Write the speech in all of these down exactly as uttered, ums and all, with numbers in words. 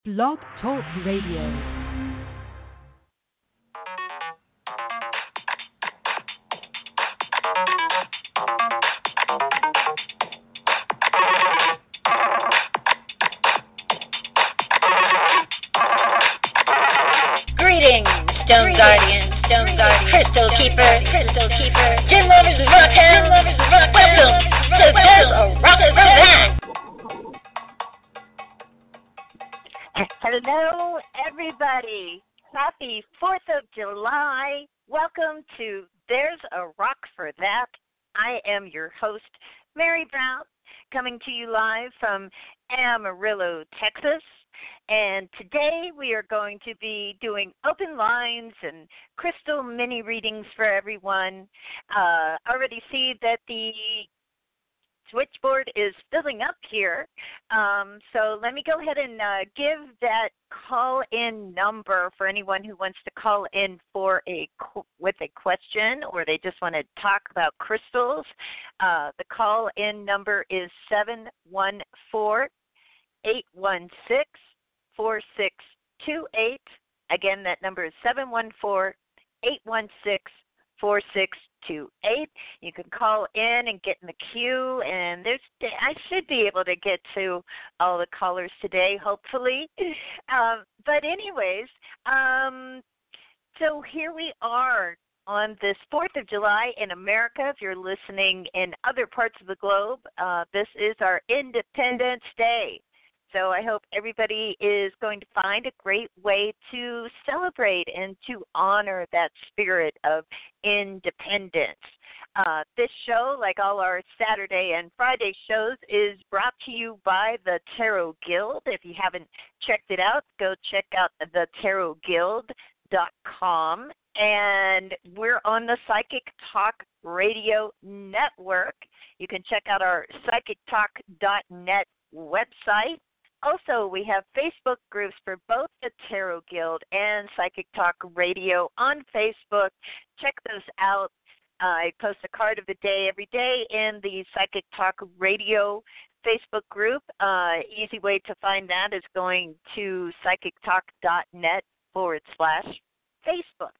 Blog Talk Radio. Greetings, Stone Guardian, Stone Guardian, Crystal Keeper, Crystal Keeper, Gin Lovers and Rockhounds, Lovers and Rockhounds. Welcome to There's a Rock for That. Hello, everybody. Happy fourth of July. Welcome to There's a Rock for That. I am your host, Mary Brown, coming to you live from Amarillo, Texas. And today we are going to be doing open lines and crystal mini readings for everyone. Uh, already see that the switchboard is filling up here. Um, so let me go ahead and uh, give that call-in number for anyone who wants to call in for a with a question or they just want to talk about crystals. Uh, the call-in number is seven one four, eight one six, four six two eight. Again, that number is seven one four, eight one six, four six two eight. You can call in and get in the queue, and there's I should be able to get to all the callers today, hopefully. Um, but anyways, um, so here we are on this fourth of July in America. If you're listening in other parts of the globe, uh, this is our Independence Day. So I hope everybody is going to find a great way to celebrate and to honor that spirit of independence. Uh, this show, like all our Saturday and Friday shows, is brought to you by the Tarot Guild. If you haven't checked it out, go check out the tarot guild dot com. And we're on the Psychic Talk Radio Network. You can check out our psychic talk dot net website. Also, we have Facebook groups for both the Tarot Guild and Psychic Talk Radio on Facebook. Check those out. Uh, I post a card of the day every day in the Psychic Talk Radio Facebook group. Uh, easy way to find that is going to psychic talk dot net forward slash Facebook.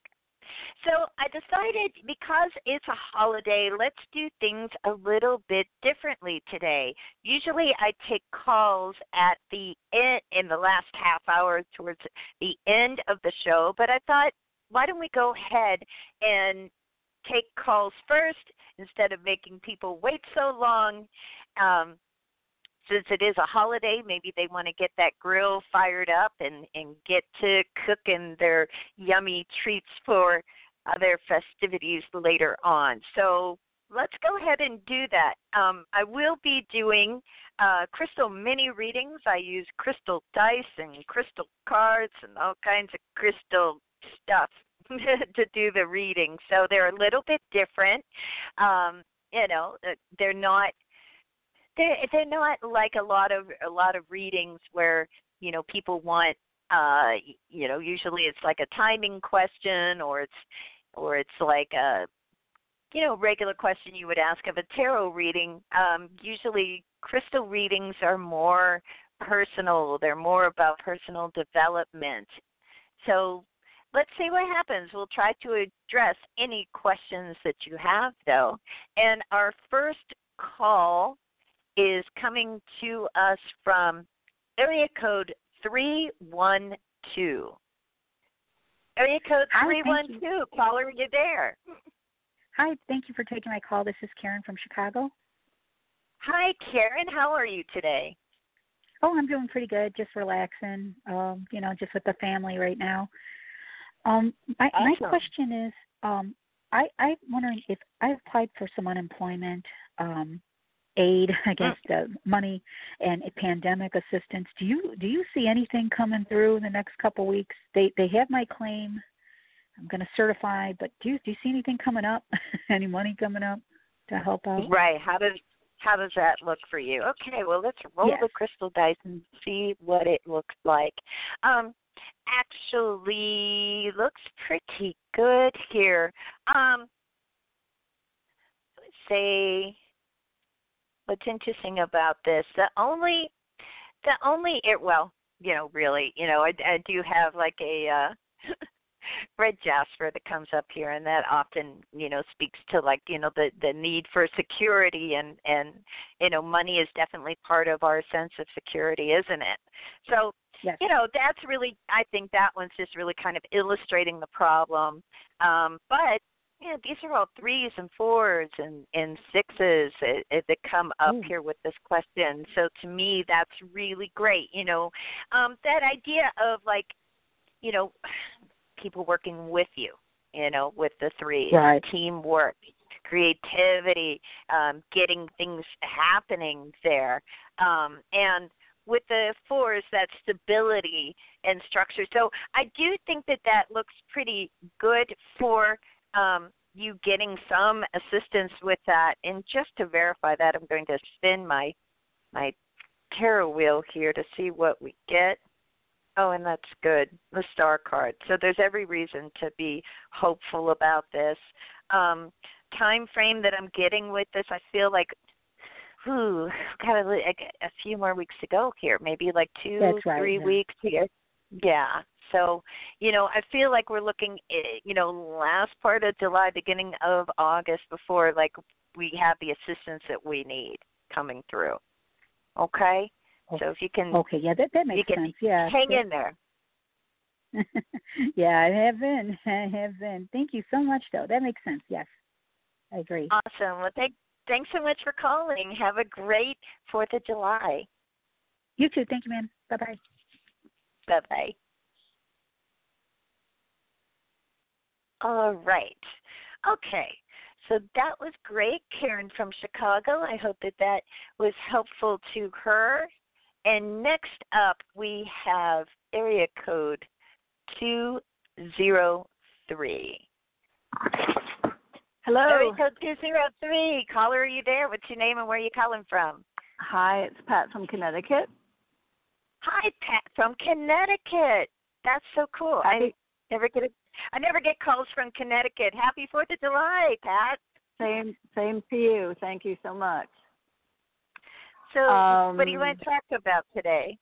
So I decided because it's a holiday, let's do things a little bit differently today. Usually I take calls at the end, in the last half hour towards the end of the show, but I thought, why don't we go ahead and take calls first instead of making people wait so long. Um, Since it is a holiday, maybe they want to get that grill fired up and, and get to cooking their yummy treats for other festivities later on. So let's go ahead and do that. Um, I will be doing uh, crystal mini readings. I use crystal dice and crystal cards and all kinds of crystal stuff to do the reading. So they're a little bit different. Um, you know, they're not They're, they're not like a lot of a lot of readings where, you know, people want, uh, you know, usually it's like a timing question or it's or it's like a, you know, regular question you would ask of a tarot reading. Um, usually crystal readings are more personal. They're more about personal development. So let's see what happens. We'll try to address any questions that you have, though. And our first call is coming to us from area code three one two. Area code three one two. Caller, are you there? Hi, thank you for taking my call. This is Karen from Chicago. Hi, Karen. How are you today? Oh, I'm doing pretty good, just relaxing, um, you know, just with the family right now. Um, my, awesome. my question is, um, I, I'm wondering if I applied for some unemployment um aid, I guess, uh, money and pandemic assistance. Do you do you see anything coming through in the next couple of weeks? They they have my claim. I'm going to certify, but do you do you see anything coming up? Any money coming up to help out? Right. How does how does that look for you? Okay. Well, let's roll yes. the crystal dice and see what it looks like. Um, actually, looks pretty good here. Um, let's say. What's interesting about this, the only, the only, well, you know, really, you know, I, I do have like a uh, red jasper that comes up here, and that often, you know, speaks to like, you know, the, the need for security, and, and, you know, money is definitely part of our sense of security, isn't it? So, Yes. you know, that's really, I think that one's just really kind of illustrating the problem. Um, but, you know, these are all threes and fours and, and sixes that, that come up Ooh. here with this question. So to me, that's really great. You know, um, that idea of like, you know, people working with you, you know, with the threes, right. teamwork, creativity, um, getting things happening there. Um, and with the fours, that stability and structure. So I do think that that looks pretty good for um, you getting some assistance with that. And just to verify that, I'm going to spin my my tarot wheel here to see what we get. Oh, and that's good, the star card. So there's every reason to be hopeful about this. Um, time frame that I'm getting with this, I feel like, whew, got a, a few more weeks to go here, maybe like two, That's right, three yeah. weeks here. Yeah. So, you know, I feel like we're looking, you know, last part of July, beginning of August, before like we have the assistance that we need coming through. Okay? So if you can, okay, yeah, that that makes you can sense. Yeah, hang that, in there. yeah, I have been. I have been. Thank you so much, though. That makes sense. Yes, I agree. Awesome. Well, thank, thanks so much for calling. Have a great fourth of July. You too. Thank you, ma'am. Bye bye. Bye bye. All right. Okay. So that was great, Karen from Chicago. I hope that that was helpful to her. And next up, we have area code two zero three. Hello. Area code two zero three. Caller, are you there? What's your name and where are you calling from? Hi, it's Pat from Connecticut. Hi, Pat from Connecticut. That's so cool. I never get a, I never get calls from Connecticut. Happy Fourth of July, Pat. Same, same to you. Thank you so much. So, um, what do you want to talk about today?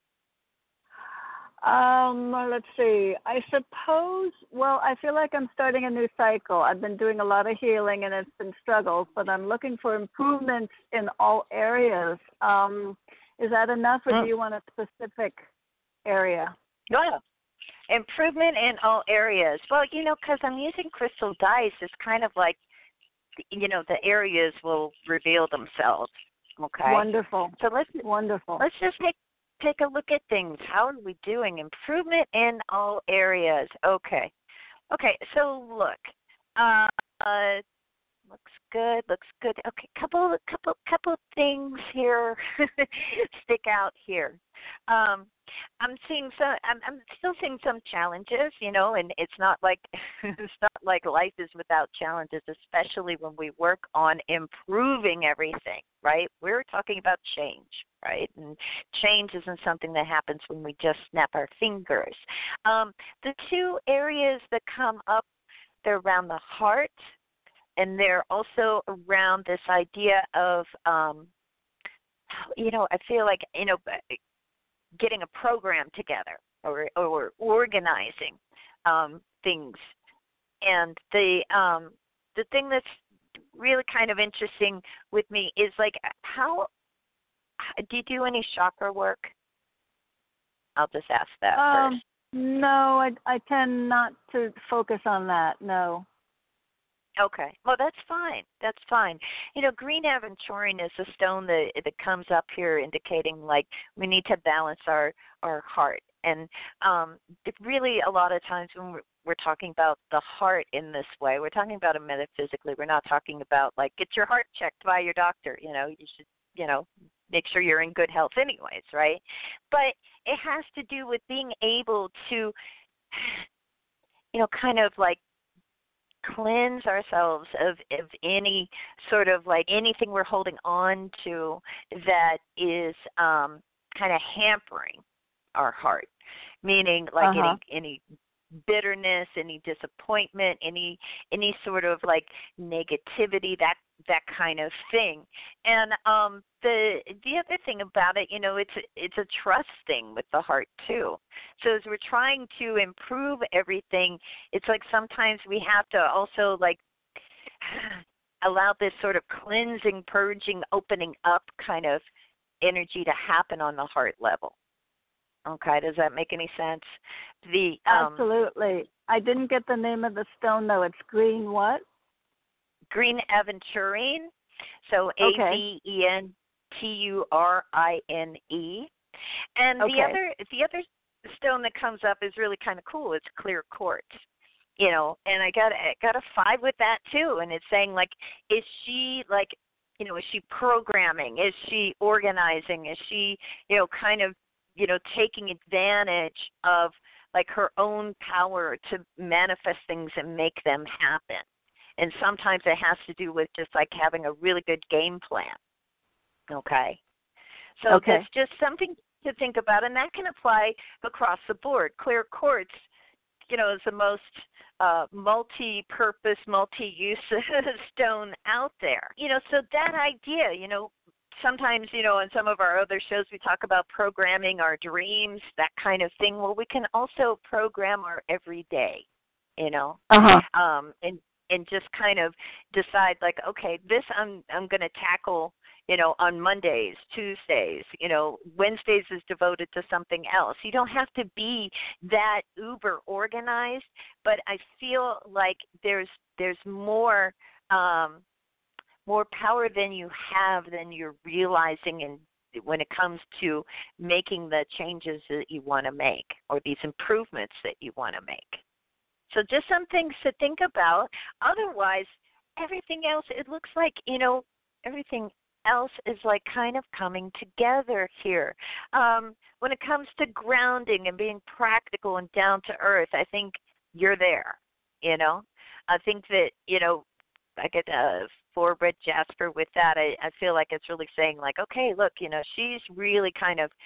Um, let's see. I suppose. Well, I feel like I'm starting a new cycle. I've been doing a lot of healing, and it's been struggles. But I'm looking for improvements in all areas. Um, is that enough, or mm. do you want a specific area? Yeah. Improvement in all areas. Well, you know, because I'm using crystal dice, it's kind of like, you know, the areas will reveal themselves. Okay. Wonderful. So let's wonderful. Let's just take take a look at things. How are we doing? Improvement in all areas. Okay. Okay. So look, uh, uh looks good. Looks good. Okay. Couple couple couple things here stick out here. Um, I'm seeing some. I'm, I'm still seeing some challenges, you know, and it's not like it's not like life is without challenges, especially when we work on improving everything, right? We're talking about change, right? And change isn't something that happens when we just snap our fingers. Um, the two areas that come up, they're around the heart, and they're also around this idea of, um, you know, I feel like, you know, getting a program together or, or organizing um, things. And the um, the thing that's really kind of interesting with me is like, how do you do any chakra work? I'll just ask that um, first. No, I I tend not to focus on that. No. Okay. Well, that's fine. That's fine. You know, green aventurine is a stone that that comes up here indicating like we need to balance our, our heart. And um, it really a lot of times when we're, we're talking about the heart in this way, we're talking about it metaphysically. We're not talking about like get your heart checked by your doctor. You know, you should, you know, make sure you're in good health anyways, right? But it has to do with being able to, you know, kind of like cleanse ourselves of, of any sort of like anything we're holding on to that is um, kind of hampering our heart, meaning like uh-huh. any any bitterness, any disappointment, any any sort of like negativity, that that kind of thing. And um, the the other thing about it, you know, it's it's a trust thing with the heart too. So as we're trying to improve everything, it's like sometimes we have to also like allow this sort of cleansing, purging, opening up kind of energy to happen on the heart level. Okay, does that make any sense? The um, Absolutely. I didn't get the name of the stone though. It's green what? Green aventurine. So A V E N T U R I N E. And okay. the other the other stone that comes up is really kind of cool. It's clear quartz. You know, and I got I got a five with that too. And it's saying like, is she like, you know, is she programming? Is she organizing? Is she, you know, kind of, you know, taking advantage of like her own power to manifest things and make them happen? And sometimes it has to do with just like having a really good game plan. Okay. So okay. that's just something to think about, and that can apply across the board. Clear quartz, you know, is the most uh, multi-purpose, multi-use stone out there. You know, so that idea, you know, sometimes, you know, in some of our other shows we talk about programming our dreams, that kind of thing. Well, we can also program our everyday, you know, uh-huh. um, and and just kind of decide like, okay, this I'm I'm going to tackle, you know, on Mondays, Tuesdays, you know, Wednesdays is devoted to something else. You don't have to be that uber organized, but I feel like there's there's more um, more power than you have than you're realizing in when it comes to making the changes that you want to make or these improvements that you want to make. So just some things to think about. Otherwise, everything else, it looks like, you know, everything else is like kind of coming together here. Um, when it comes to grounding and being practical and down to earth, I think you're there, you know. I think that, you know, I get a four-bred Jasper with that. I, I feel like it's really saying like, okay, look, you know, she's really kind of,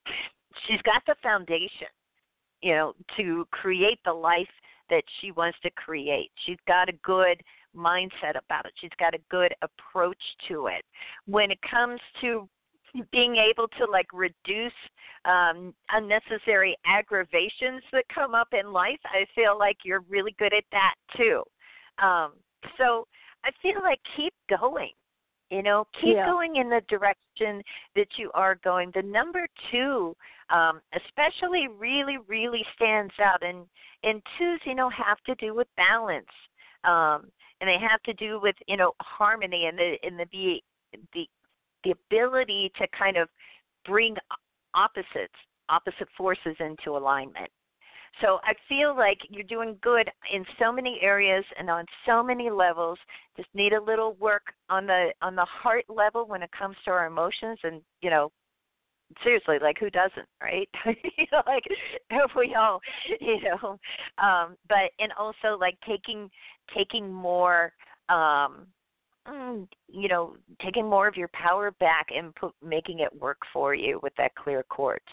she's got the foundation, you know, to create the life that she wants to create. She's got a good mindset about it. She's got a good approach to it. When it comes to being able to like reduce um, unnecessary aggravations that come up in life, I feel like you're really good at that too. Um, so I feel like keep going. You know, keep yeah. going in the direction that you are going. The number two, um, especially, really, really stands out. And, and twos, you know, have to do with balance. Um, and they have to do with, you know, harmony and the and the the the, the ability to kind of bring opposites, opposite forces into alignment. So I feel like you're doing good in so many areas and on so many levels. Just need a little work on the on the heart level when it comes to our emotions. And, you know, seriously, like who doesn't, right? you know, like we all, you know. Um, but and also like taking taking more, um, you know, taking more of your power back and put, making it work for you with that clear quartz.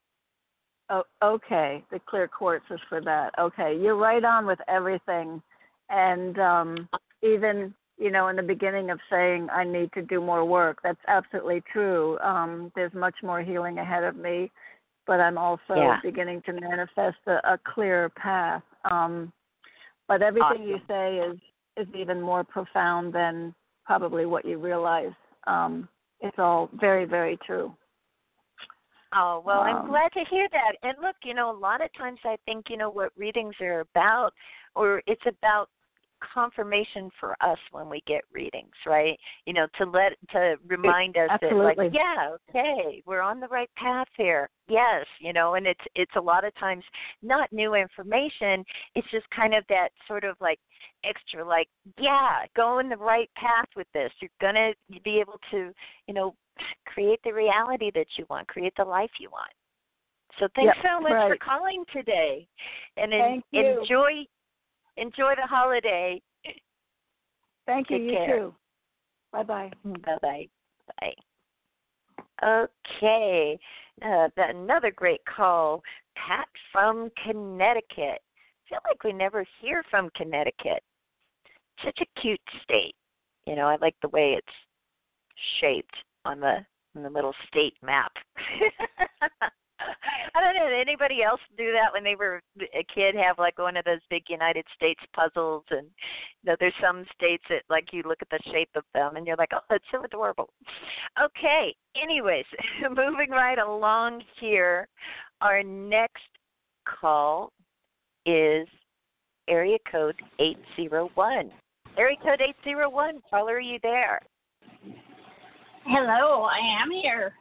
Oh, okay. The clear quartz is for that. Okay, you're right on with everything. And um, even, you know, in the beginning of saying I need to do more work, that's absolutely true. Um, there's much more healing ahead of me, but I'm also yeah. beginning to manifest a, a clear path. Um, but everything awesome. you say is, is even more profound than probably what you realize. Um, it's all very, very true. Oh, well, I'm um, glad to hear that. And look, you know, a lot of times I think, you know, what readings are about, or it's about confirmation for us when we get readings, right? You know, to let, to remind us absolutely. that, like, yeah, okay, we're on the right path here. Yes, you know, and it's, it's a lot of times not new information. It's just kind of that sort of like extra, like, yeah, go in the right path with this. You're going to be able to, you know, create the reality that you want, create the life you want. So thanks yep, so much right. for calling today, and Thank en- you. enjoy enjoy the holiday. Thank you. Take You care. too. Bye bye. Bye bye. Bye. Okay, uh, another great call, Pat from Connecticut. I feel like we never hear from Connecticut. Such a cute state. You know, I like the way it's shaped on the on the little state map. I don't know. Did anybody else do that when they were a kid? Have like one of those big United States puzzles, and you know, there's some states that like you look at the shape of them, and you're like, oh, that's so adorable. Okay. Anyways, moving right along here, our next call is area code eight zero one. Area code eight zero one. Caller, are you there? Hello, I am here.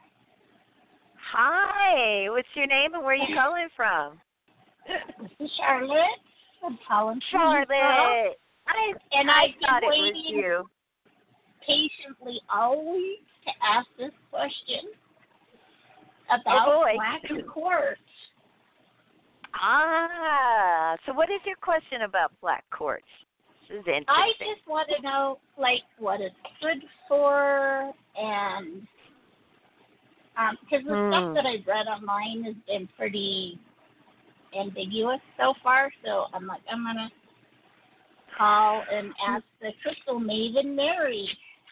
Hi, what's your name and where are you calling from? This is Charlotte. I'm calling from Charlotte. I, and I I've thought been it was waiting you. patiently all week to ask this question Oh, about boy. black quartz. Ah, so what is your question about black quartz? This is interesting. I just want to know, like, what it's good for, and because um, the Hmm. stuff that I've read online has been pretty ambiguous so far. So I'm like, I'm gonna call and ask the crystal maven Mary.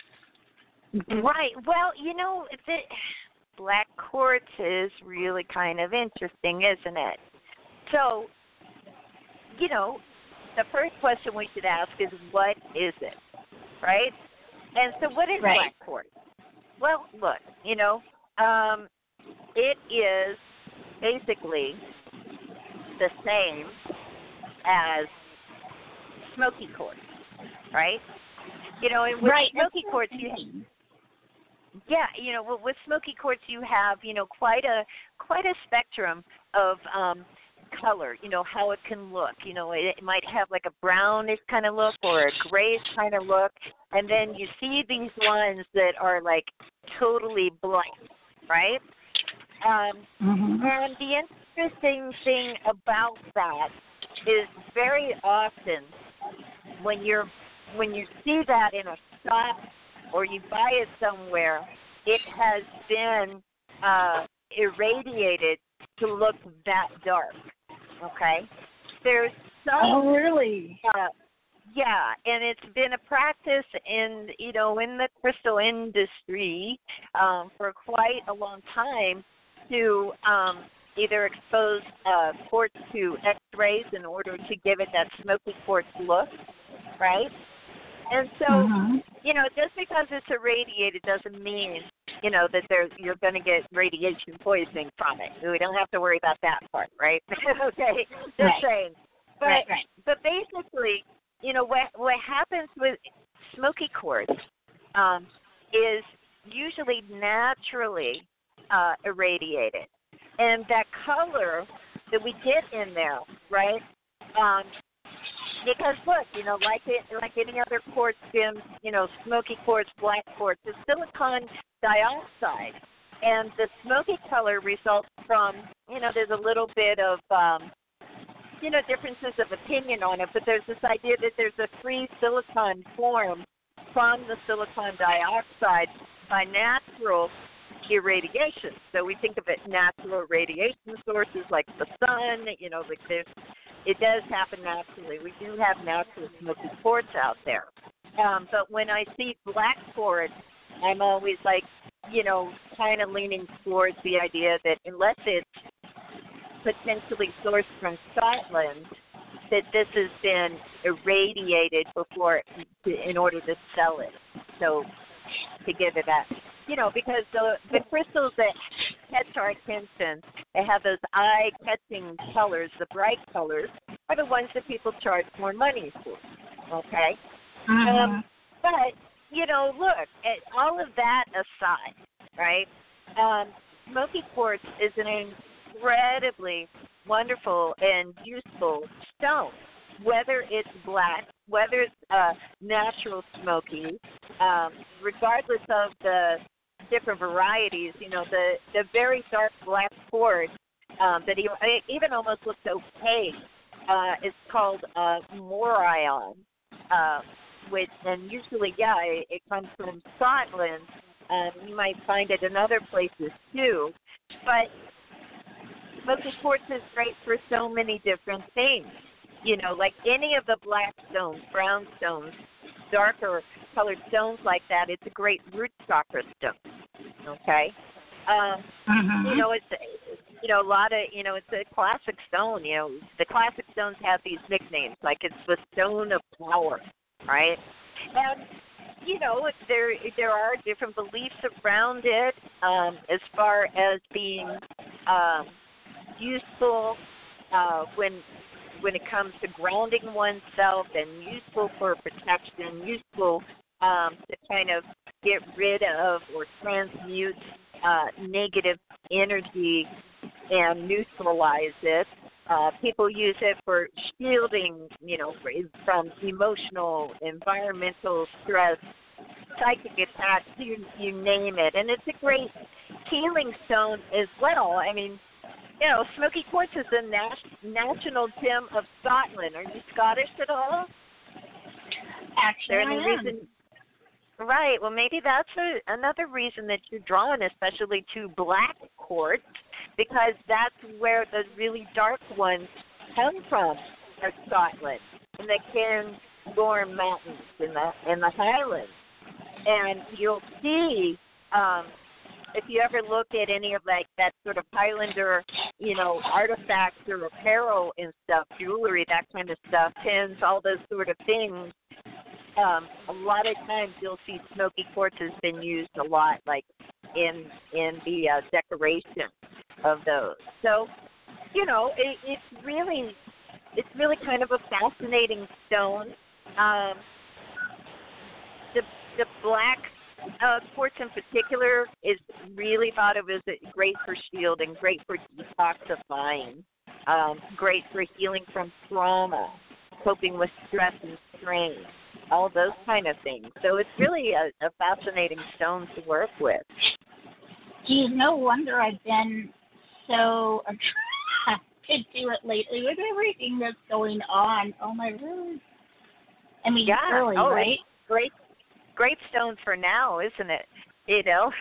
Right. Well, you know, the black quartz is really kind of interesting, isn't it? So, you know, the first question we should ask is, what is it, right? And so what is Right. black quartz? Well, look, you know, um, it is basically the same as smoky quartz, right? You know, and with Right. smoky quartz, you yeah, you know, with smoky quartz, you have, you know, quite a quite a spectrum of um, color. You know, how it can look. You know, it, it might have like a brownish kind of look or a grayish kind of look, and then you see these ones that are like totally black, right? Um, Mm-hmm. and the interesting thing about that is very often when you're when you see that in a shop or you buy it somewhere, it has been uh, irradiated to look that dark. Okay, there's some. Oh, really? Uh, yeah, and it's been a practice in you know in the crystal industry um, for quite a long time to um, either expose uh, quartz to X-rays in order to give it that smoky quartz look, right? And so, Mm-hmm. you know, just because it's irradiated doesn't mean, you know, that there's you're going to get radiation poisoning from it. We don't have to worry about that part, right? Okay, just Right. saying. But Right, right. but basically, you know, what what happens with smoky quartz um, is usually naturally uh, irradiated, and that color that we get in there, right? Um, Because look, you know, like it, like any other quartz gems, you know, smoky quartz, black quartz, it's silicon dioxide, and the smoky color results from, you know, there's a little bit of, um, you know, differences of opinion on it, but there's this idea that there's a free silicon formed from the silicon dioxide by natural irradiation. So we think of it natural radiation sources like the sun, you know, like there's it does happen naturally. We do have natural smoky quartz out there. Um, but when I see black quartz, I'm always like, you know, kind of leaning towards the idea that unless it's potentially sourced from Scotland, that this has been irradiated before to, in order to sell it. So to give it that, you know, because the the crystals that catch our attention, they have those eye-catching colors, the bright colors, are the ones that people charge more money for, okay? Mm-hmm. Um, but, you know, look, at all of that aside, right, um, smoky quartz is an incredibly wonderful and useful stone, whether it's black, whether it's uh, natural smoky, um, regardless of the different varieties, you know, the, the very dark black quartz um, that even, even almost looks opaque uh, is called uh, morion, uh, which, and usually, yeah, it, it comes from Scotland. Um, you might find it in other places too, but smoky quartz is great for so many different things. You know, like any of the black stones, brown stones, darker colored stones like that, it's a great root chakra stone. Okay, um, Mm-hmm. you know, it's you know a lot of you know it's a classic stone. You know, the classic stones have these nicknames, like it's the stone of power, right? And you know, there there are different beliefs around it um, as far as being um, useful uh, when when it comes to grounding oneself, and useful for protection, useful um, to kind of get rid of or transmute uh, negative energy and neutralize it. Uh, people use it for shielding, you know, for, from emotional, environmental stress, psychic attacks, you, you name it. And it's a great healing stone as well. I mean, you know, smoky quartz is the nas- national gem of Scotland. Are you Scottish at all? Actually, There any I am. reason? Right. Well, maybe that's a, another reason that you're drawn, especially to black quartz, because that's where the really dark ones come from, are Scotland, in the Cairngorm Mountains in the in the Highlands. And you'll see, um, if you ever look at any of like that sort of Highlander, you know, artifacts or apparel and stuff, jewelry, that kind of stuff, pins, all those sort of things. Um, a lot of times you'll see smoky quartz has been used a lot, like in in the uh, decoration of those. So, you know, it, it's really it's really kind of a fascinating stone. Um, the the black uh, quartz in particular is really thought of as great for shielding, great for detoxifying, um, great for healing from trauma, coping with stress and strain, all those kind of things. So it's really a, a fascinating stone to work with. Geez, no wonder I've been so attracted to it lately with everything that's going on. Oh my word! I mean, Yeah. really, oh, right? it's great, great stone for now, isn't it? You know.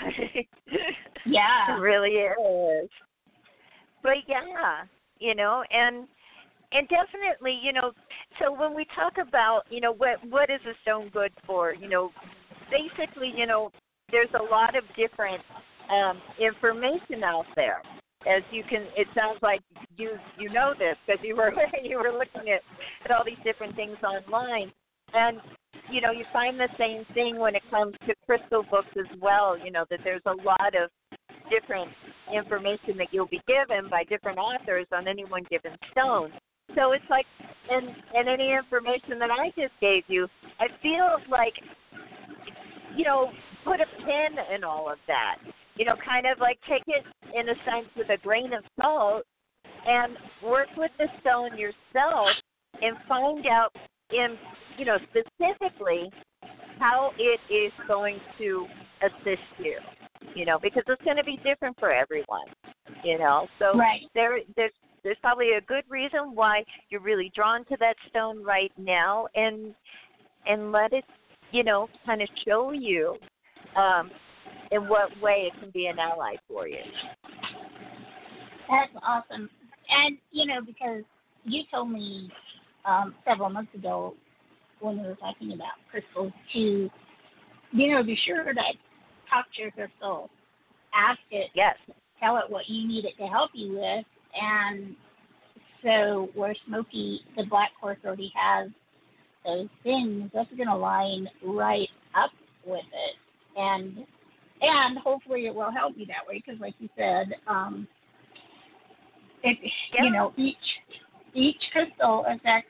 Yeah. It really is. But yeah, you know, and and definitely, you know. So when we talk about, you know, what what is a stone good for? You know, basically, you know, there's a lot of different um, information out there. As you can, it sounds like you you know this because you were you were looking at, at all these different things online, and you know you find the same thing when it comes to crystal books as well. You know that there's a lot of different information that you'll be given by different authors on any one given stone. So it's like, and and any information that I just gave you, I feel like, you know, put a pin in all of that. You know, kind of like take it in a sense with a grain of salt and work with the stone yourself and find out in, you know, specifically how it is going to assist you, you know, because it's going to be different for everyone, you know. So Right. there, there's, there's probably a good reason why you're really drawn to that stone right now, and and let it, you know, kind of show you um, in what way it can be an ally for you. That's awesome. And, you know, because you told me um, several months ago when we were talking about crystals to, you know, be sure to talk to your crystal, ask it, Yes. tell it what you need it to help you with. And so where Smoky, the black quartz, already has those things, that's going to line right up with it. And and hopefully it will help you that way because, like you said, um, it, Yeah. you know, each each crystal affects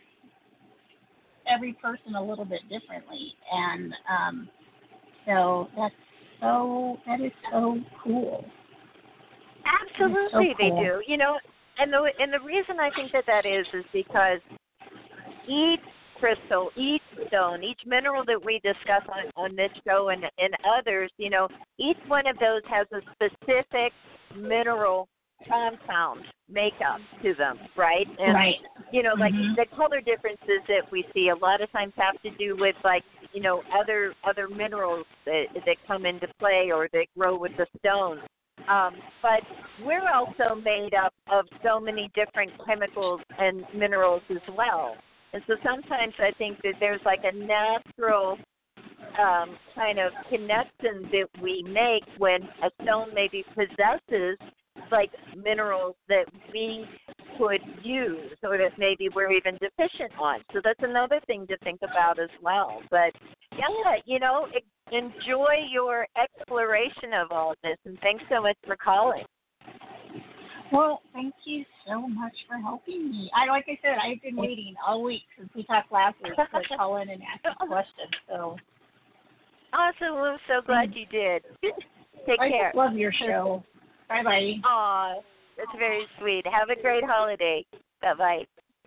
every person a little bit differently. And um, so that's so, that is so cool. Absolutely, so cool. they do. You know, and the and the reason I think that that is is because each crystal, each stone, each mineral that we discuss on, on this show and, and others, you know, each one of those has a specific mineral compound makeup to them, right? And, Right. you know, like Mhm. the color differences that we see a lot of times have to do with, like, you know, other other minerals that, that come into play or that grow with the stone. Um, but we're also made up of so many different chemicals and minerals as well. And so sometimes I think that there's like a natural um, kind of connection that we make when a stone maybe possesses like minerals that we could use or that maybe we're even deficient on. So that's another thing to think about as well. But yeah, you know, enjoy your exploration of all this, and thanks so much for calling. Well, thank you so much for helping me. I like I said, I've been waiting all week since we talked last week to call in and ask a question. So awesome. Well, I'm so glad you did. Take I care. I love your show. Bye bye. Aw, that's very sweet. Have a great holiday. Bye bye.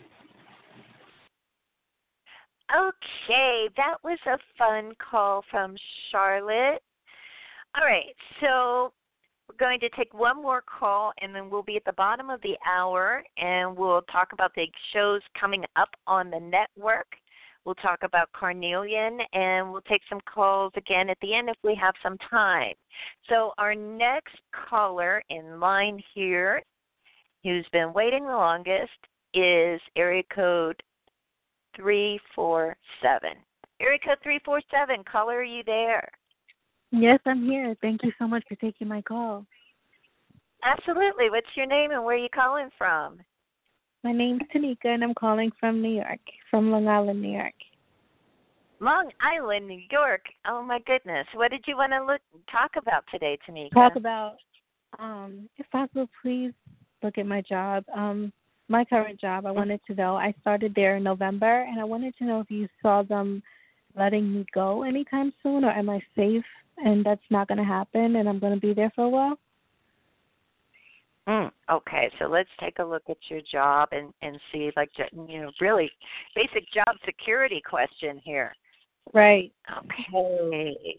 Okay, that was a fun call from Charlotte. All right, so we're going to take one more call, and then we'll be at the bottom of the hour, and we'll talk about the shows coming up on the network. We'll talk about Carnelian, and we'll take some calls again at the end if we have some time. So our next caller in line here, who's been waiting the longest, is area code three four seven. Area code three four seven, caller, are you there? Yes, I'm here. Thank you so much for taking my call. Absolutely. What's your name and where are you calling from? My name's Tanika, and I'm calling from New York, from Long Island, New York. Long Island, New York. Oh, my goodness. What did you want to look, talk about today, Tanika? Talk about, um, if possible, please look at my job. Um, my current job, I wanted to know, I started there in November, and I wanted to know if you saw them letting me go anytime soon, or am I safe and that's not going to happen and I'm going to be there for a while? Mm, okay, so let's take a look at your job and, and see, like, you know, really basic job security question here. Right. Okay.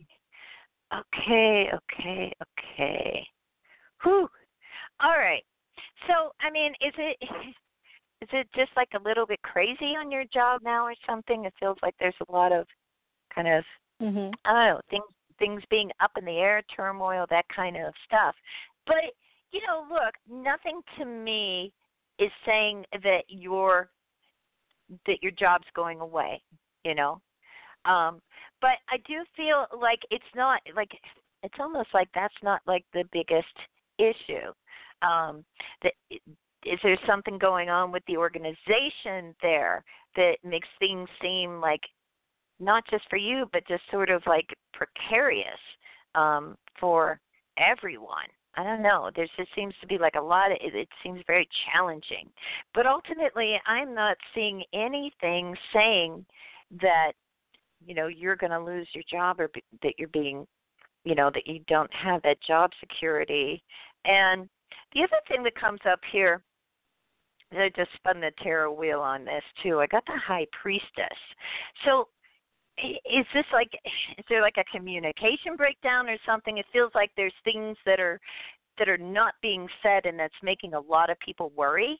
Okay, okay, okay. Whew. All right. So, I mean, is it is it just like a little bit crazy on your job now or something? It feels like there's a lot of kind of, mm-hmm. I don't know, things, things being up in the air, turmoil, that kind of stuff. But, you know, look, nothing to me is saying that your that your job's going away, you know. Um, but I do feel like it's not, like, it's almost like that's not, like, the biggest issue. Um, that, is there something going on with the organization there that makes things seem like not just for you, but just sort of like precarious um, for everyone? I don't know. There just seems to be like a lot of it, it seems very challenging. But ultimately, I'm not seeing anything saying that, you know, you're going to lose your job or be, that you're being, you know, that you don't have that job security. And the other thing that comes up here, I just spun the tarot wheel on this too. I got the High Priestess. So is this like, is there like a communication breakdown or something? It feels like there's things that are that are not being said, and that's making a lot of people worry.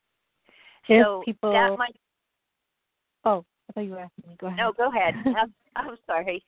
If so people... that might. Oh, I thought you were asking me. Go ahead. No, go ahead. I'm, I'm sorry.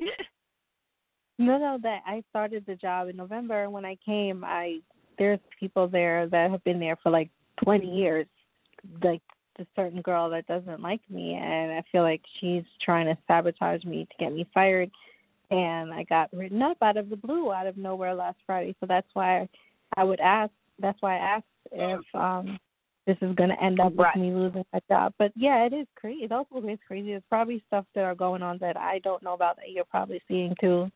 No, no, that I started the job in November, and when I came, I there's people there that have been there for like twenty years. Like the certain girl that doesn't like me, and I feel like she's trying to sabotage me to get me fired. And I got written up out of the blue, out of nowhere last Friday. So that's why I would ask. That's why I asked if um, this is going to end up right. with me losing my job. But yeah, it is crazy. It also is crazy. There's probably stuff that are going on that I don't know about that you're probably seeing too.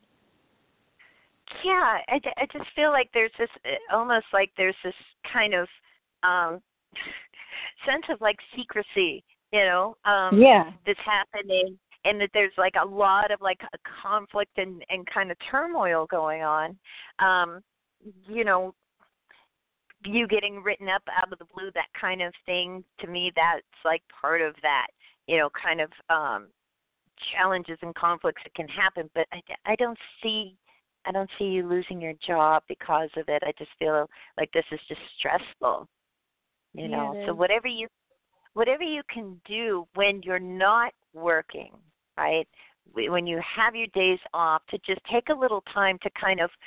Yeah, I, I just feel like there's this, almost like there's this kind of um, sense of like secrecy, you know, um, yeah. that's happening, and that there's like a lot of like a conflict and, and kind of turmoil going on. Um, you know, you getting written up out of the blue, that kind of thing, to me, that's like part of that, you know, kind of um, challenges and conflicts that can happen. But I, I don't see I don't see you losing your job because of it. I just feel like this is just stressful, you know. Yeah, so whatever you whatever you can do when you're not working, right? When you have your days off, to just take a little time to kind of,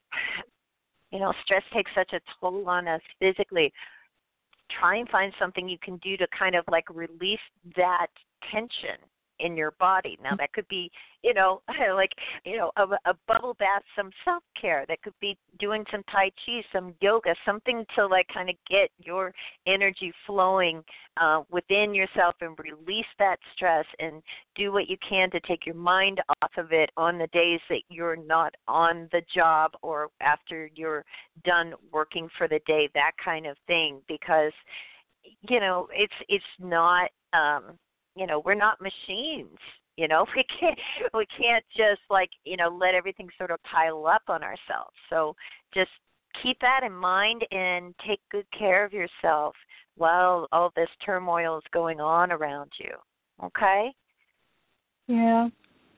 you know, stress takes such a toll on us physically. Try and find something you can do to kind of like release that tension in your body. Now that could be, you know, like, you know, a, a bubble bath, some self-care. That could be doing some Tai Chi, some yoga, something to like kind of get your energy flowing uh, within yourself and release that stress and do what you can to take your mind off of it on the days that you're not on the job or after you're done working for the day, that kind of thing. Because, you know, it's it's not um, you know, we're not machines. You know, we can't we can't just like, you know, let everything sort of pile up on ourselves. So just keep that in mind and take good care of yourself while all this turmoil is going on around you. Okay? Yeah.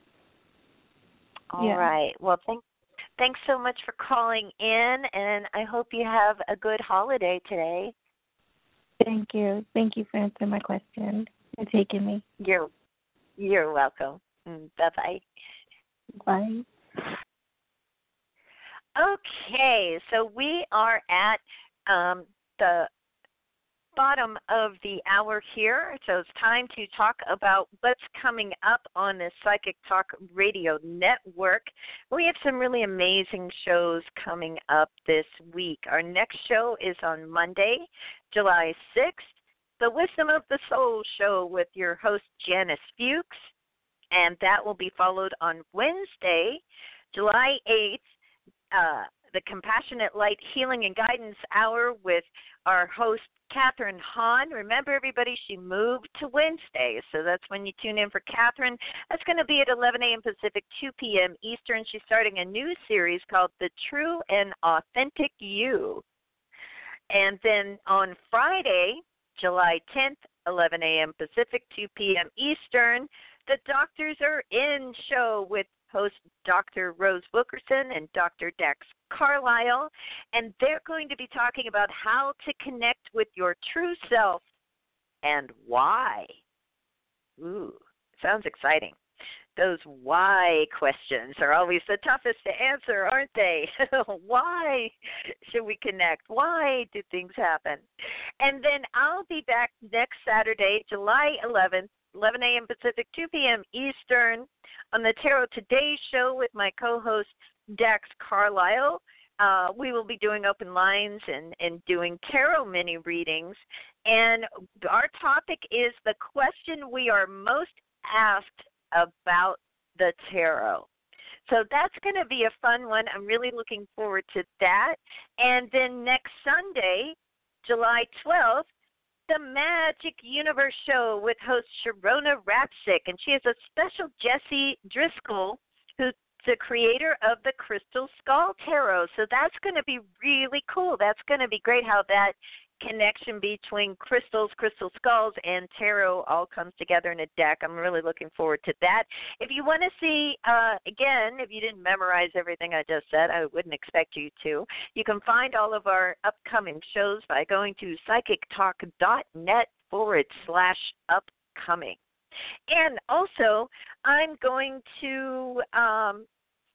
All yeah. right. Well, thank, thanks so much for calling in, and I hope you have a good holiday today. Thank you. Thank you for answering my question and taking me. You're you're welcome. Bye-bye. Bye. Okay, so we are at um, the bottom of the hour here, so it's time to talk about what's coming up on the Psychic Talk Radio Network. We have some really amazing shows coming up this week. Our next show is on Monday, July sixth, the Wisdom of the Soul show with your host, Janice Fuchs, and that will be followed on Wednesday, July eighth, uh, the Compassionate Light Healing and Guidance Hour with our host, Catherine Hahn. Remember, everybody, she moved to Wednesday, so that's when you tune in for Catherine. That's going to be at eleven a.m. Pacific, two p.m. Eastern. She's starting a new series called The True and Authentic You. And then on Friday, July tenth, eleven a.m. Pacific, two p.m. Eastern, the Doctors Are In show with host Doctor Rose Wilkerson and Doctor Dax Carlisle, and they're going to be talking about how to connect with your true self and why. Ooh, sounds exciting. Those why questions are always the toughest to answer, aren't they? Why should we connect? Why do things happen? And then I'll be back next Saturday, July eleventh, eleven a.m. Pacific, two p.m. Eastern, on the Tarot Today show with my co-host, Dax Carlisle. Uh, we will be doing open lines and, and doing tarot mini readings. And our topic is the question we are most asked about the tarot. So that's going to be a fun one. I'm really looking forward to that. And then next Sunday, July twelfth, the Magic Universe show with host Sharona Rapsick, and she is a special Jessie Driscoll, who's the creator of the Crystal Skull Tarot. So that's going to be really cool. That's going to be great how that connection between crystals, crystal skulls, and tarot all comes together in a deck. I'm really looking forward to that. If you want to see, uh, again, if you didn't memorize everything I just said, I wouldn't expect you to. You can find all of our upcoming shows by going to psychictalk.net forward slash upcoming. And also, I'm going to um,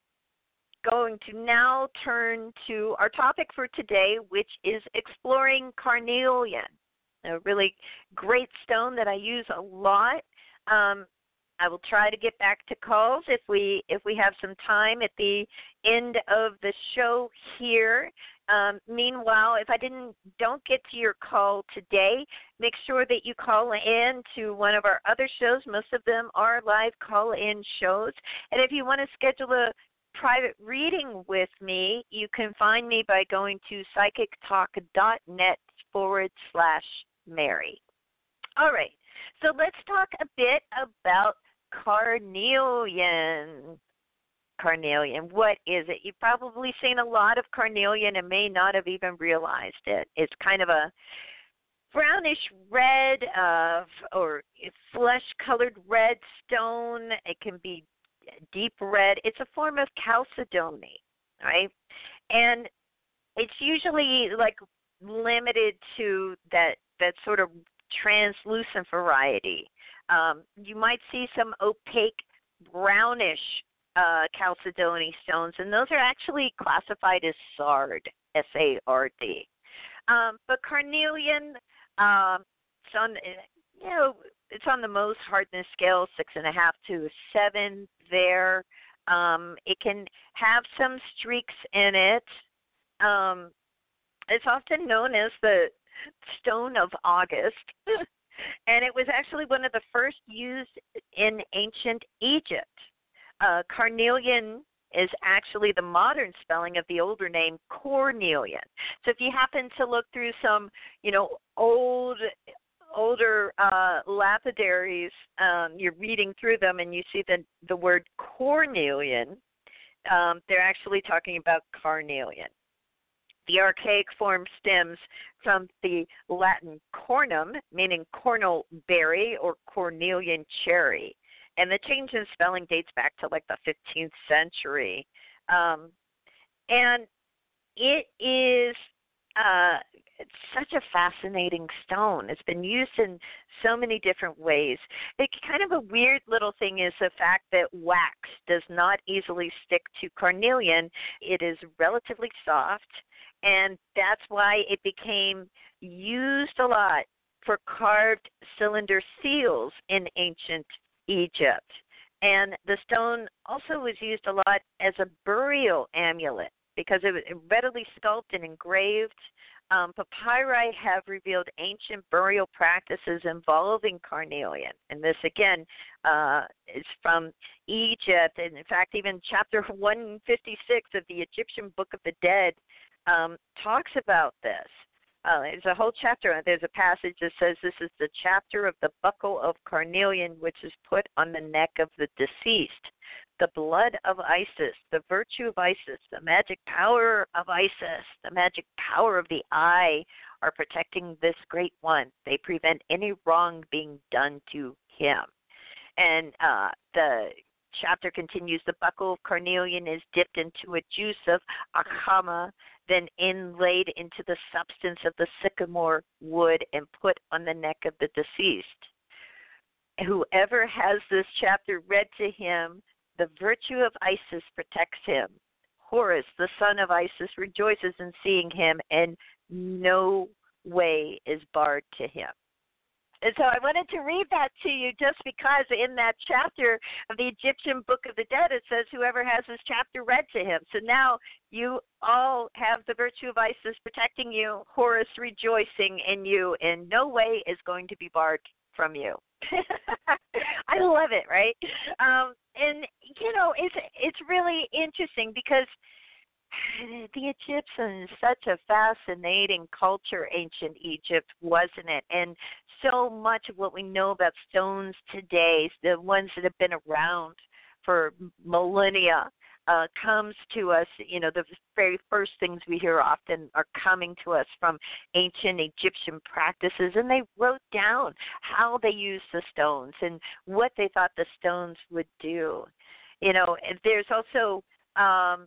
going to now turn to our topic for today, which is exploring carnelian, a really great stone that I use a lot. Um, I will try to get back to calls if we if we have some time at the end of the show here. Um, meanwhile, if I didn't don't get to your call today, make sure that you call in to one of our other shows. Most of them are live call-in shows. And if you want to schedule a private reading with me, you can find me by going to psychictalk.net forward slash Mary. All right, so let's talk a bit about carnelian. Carnelian, what is it? You've probably seen a lot of carnelian and may not have even realized it. It's kind of a brownish red uh, or flesh-colored red stone. It can be deep red. It's a form of chalcedony, right? And it's usually like limited to that that sort of translucent variety. Um, you might see some opaque brownish uh, chalcedony stones, and those are actually classified as sard, S A R D. Um, but carnelian, um, it's on, you know, it's on the Mohs hardness scale, six and a half to a seven there. Um, it can have some streaks in it. Um, it's often known as the Stone of August, and it was actually one of the first used in ancient Egypt. Uh, carnelian is actually the modern spelling of the older name cornelian. So if you happen to look through some, you know, old older uh, lapidaries, um, you're reading through them and you see the, the word cornelian, um, they're actually talking about carnelian. The archaic form stems from the Latin cornum, meaning cornel berry or cornelian cherry. And the change in spelling dates back to like the fifteenth century. Um, and it is uh, it's such a fascinating stone. It's been used in so many different ways. It kind of a weird little thing is the fact that wax does not easily stick to carnelian. It is relatively soft, and that's why it became used a lot for carved cylinder seals in ancient Egypt. And the stone also was used a lot as a burial amulet because it was readily sculpted and engraved. Um, papyri have revealed ancient burial practices involving carnelian. And this, again, uh, is from Egypt. And in fact, even chapter one fifty-six of the Egyptian Book of the Dead um, talks about this. Uh, there's a whole chapter. There's a passage that says this is the chapter of the buckle of carnelian, which is put on the neck of the deceased. The blood of Isis, the virtue of Isis, the magic power of Isis, the magic power of the eye are protecting this great one. They prevent any wrong being done to him. And uh, the chapter continues, the buckle of carnelian is dipped into a juice of akama, then inlaid into the substance of the sycamore wood and put on the neck of the deceased. Whoever has this chapter read to him, the virtue of Isis protects him. Horus, the son of Isis, rejoices in seeing him, and no way is barred to him. And so I wanted to read that to you just because in that chapter of the Egyptian Book of the Dead, it says whoever has this chapter read to him. So now you all have the virtue of Isis protecting you, Horus rejoicing in you, and no way is going to be barred from you. I love it, right? Um, and, you know, it's, it's really interesting because the Egyptians, such a fascinating culture, ancient Egypt, wasn't it? And so much of what we know about stones today, the ones that have been around for millennia, uh, comes to us, you know, the very first things we hear often are coming to us from ancient Egyptian practices, and they wrote down how they used the stones and what they thought the stones would do. You know, there's also um,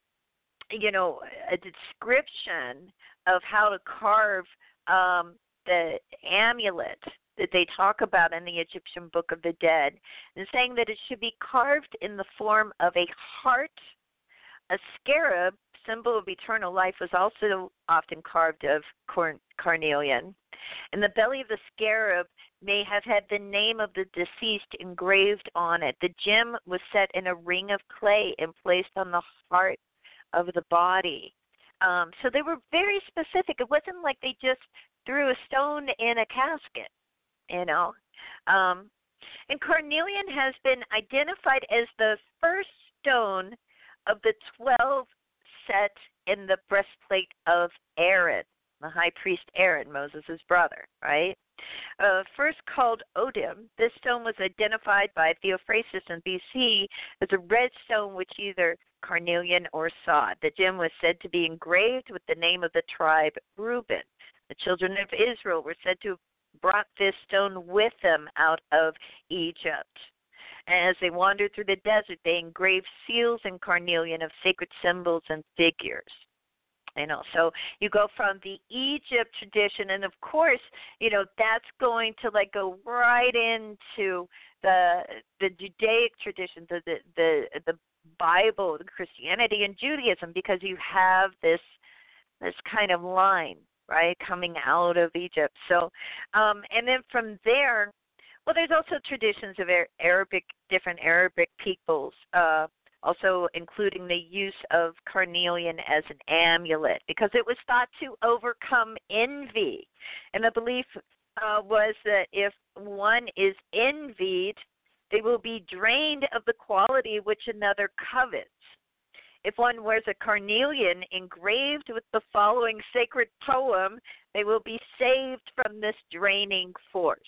you know, a description of how to carve um, the amulet that they talk about in the Egyptian Book of the Dead, and saying that it should be carved in the form of a heart. A scarab, symbol of eternal life, was also often carved of corn- carnelian. And the belly of the scarab may have had the name of the deceased engraved on it. The gem was set in a ring of clay and placed on the heart of the body. Um, so they were very specific. It wasn't like they just threw a stone in a casket, you know. Um, and carnelian has been identified as the first stone of the twelve set in the breastplate of Aaron, the high priest Aaron, Moses' brother, right? Uh, first called Odim, this stone was identified by Theophrastus in B C as a red stone which either carnelian or sod. The gem was said to be engraved with the name of the tribe Reuben. The children of Israel were said to have brought this stone with them out of Egypt. And as they wandered through the desert, they engraved seals in carnelian of sacred symbols and figures. You know, so you go from the Egypt tradition, and of course, you know, that's going to like go right into the the Judaic tradition, the the the, the Bible, the Christianity and Judaism, because you have this this kind of line, right, coming out of Egypt. So, um, and then from there, Well, there's also traditions of Arabic, different Arabic peoples, uh, also including the use of carnelian as an amulet, because it was thought to overcome envy. And the belief uh, was that if one is envied, they will be drained of the quality which another covets. If one wears a carnelian engraved with the following sacred poem, they will be saved from this draining force.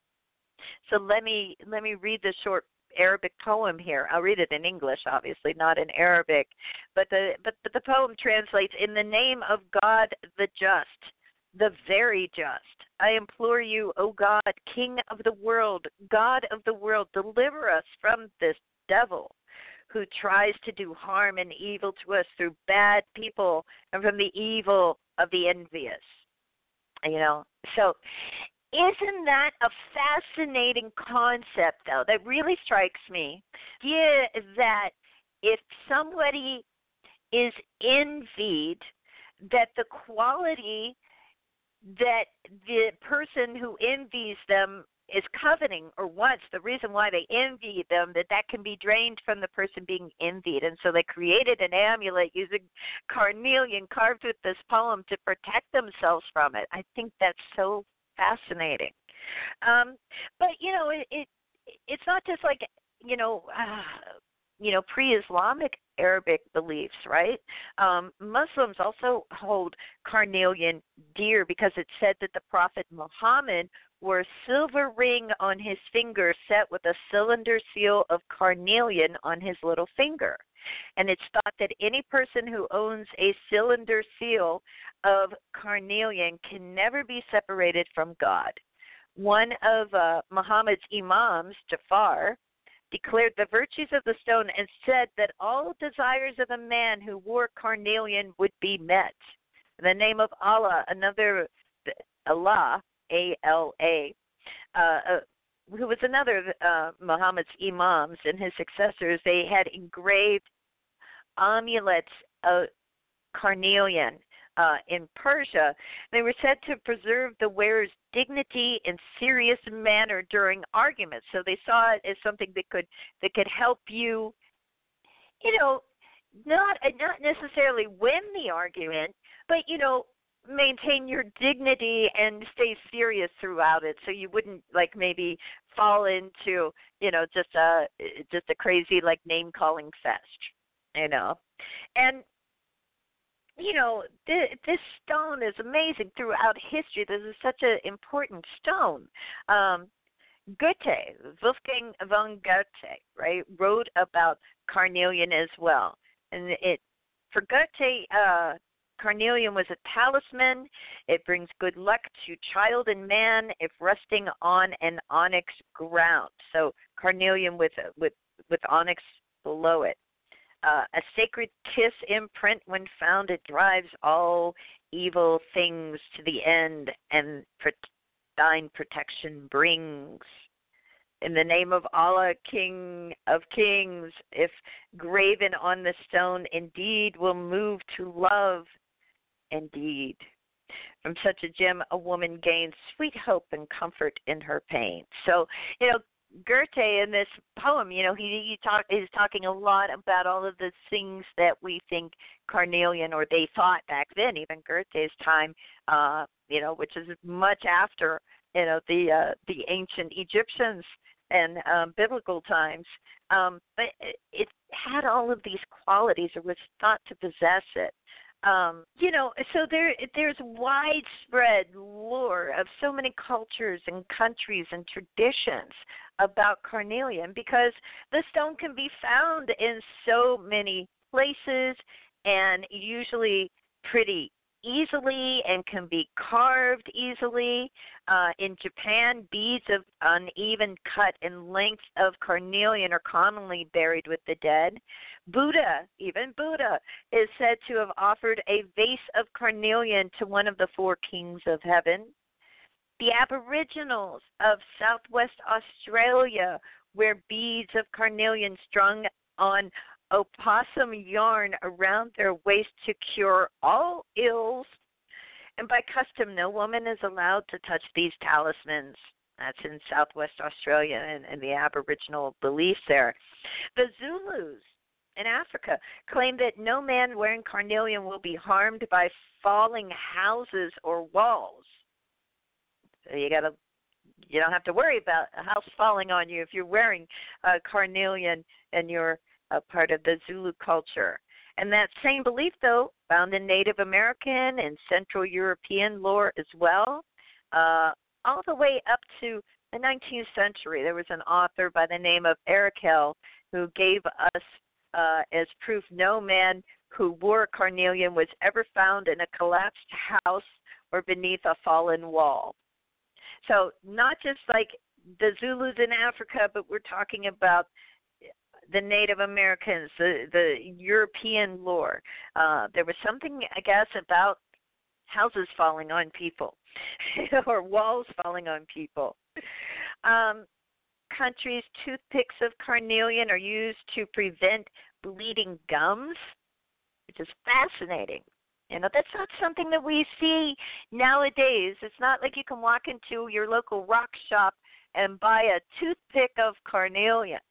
So let me let me read the short Arabic poem here. I'll read it in English, obviously, not in Arabic. But the but, but the poem translates, "In the name of God the just, the very just, I implore you, O God, King of the world, God of the world, deliver us from this devil who tries to do harm and evil to us through bad people and from the evil of the envious." You know, so isn't that a fascinating concept, though, that really strikes me? Yeah, that if somebody is envied, that the quality that the person who envies them is coveting or wants, the reason why they envy them, that that can be drained from the person being envied. And so they created an amulet using carnelian carved with this poem to protect themselves from it. I think that's so fascinating. Um, but, you know, it, it it's not just like, you know, uh, you know, pre-Islamic Arabic beliefs, right? Um, Muslims also hold carnelian dear because it's said that the Prophet Muhammad wore a silver ring on his finger set with a cylinder seal of carnelian on his little finger. And it's thought that any person who owns a cylinder seal of carnelian can never be separated from God. One of uh, Muhammad's imams, Jafar, declared the virtues of the stone and said that all desires of a man who wore carnelian would be met. In the name of Allah, another Allah, A L A, uh, uh, who was another of uh, Muhammad's imams and his successors, they had engraved amulets of carnelian uh, in Persia. They were said to preserve the wearer's dignity in serious manner during arguments. So they saw it as something that could that could help you, you know, not not necessarily win the argument, but you know, maintain your dignity and stay serious throughout it, so you wouldn't like maybe fall into, you know, just a just a crazy like name calling fest, you know. And you know, th- this stone is amazing throughout history. This is such an important stone. Um, Goethe, Wolfgang von Goethe, right, wrote about carnelian as well. And it for Goethe, uh, carnelian was a talisman. It brings good luck to child and man if resting on an onyx ground. So carnelian with with with onyx below it. Uh, a sacred kiss imprint, when found, it drives all evil things to the end, and pro- thine protection brings. In the name of Allah, King of kings, if graven on the stone, indeed will move to love. Indeed, from such a gem a woman gains sweet hope and comfort in her pain. So, you know, Goethe in this poem, you know, he, he talk, is talking a lot about all of the things that we think carnelian, or they thought back then, even Goethe's time, uh, you know, which is much after, you know, the uh, the ancient Egyptians and um, biblical times. Um, but it, it had all of these qualities, or was thought to possess it. Um, you know, so there there's widespread lore of so many cultures and countries and traditions about carnelian, because the stone can be found in so many places and usually pretty easily, and can be carved easily. Uh, in Japan, beads of uneven cut and length of carnelian are commonly buried with the dead. Buddha, even Buddha, is said to have offered a vase of carnelian to one of the four kings of heaven. The Aboriginals of Southwest Australia wear beads of carnelian strung on opossum yarn around their waist to cure all ills. And by custom, no woman is allowed to touch these talismans That's in Southwest Australia and, and the Aboriginal beliefs there. The Zulus in Africa claim that no man wearing carnelian will be harmed by falling houses or walls. So you got to, you don't have to worry about a house falling on you if you're wearing uh, carnelian and you're a part of the Zulu culture. And that same belief, though, found in Native American and Central European lore as well. Uh, all the way up to the nineteenth century, there was an author by the name of Arakel who gave us uh, as proof no man who wore carnelian was ever found in a collapsed house or beneath a fallen wall. So not just like the Zulus in Africa, but we're talking about the Native Americans, the, the European lore. Uh, there was something, I guess, about houses falling on people or walls falling on people. Um, countries' toothpicks of carnelian are used to prevent bleeding gums, which is fascinating. You know, that's not something that we see nowadays. It's not like you can walk into your local rock shop and buy a toothpick of carnelian.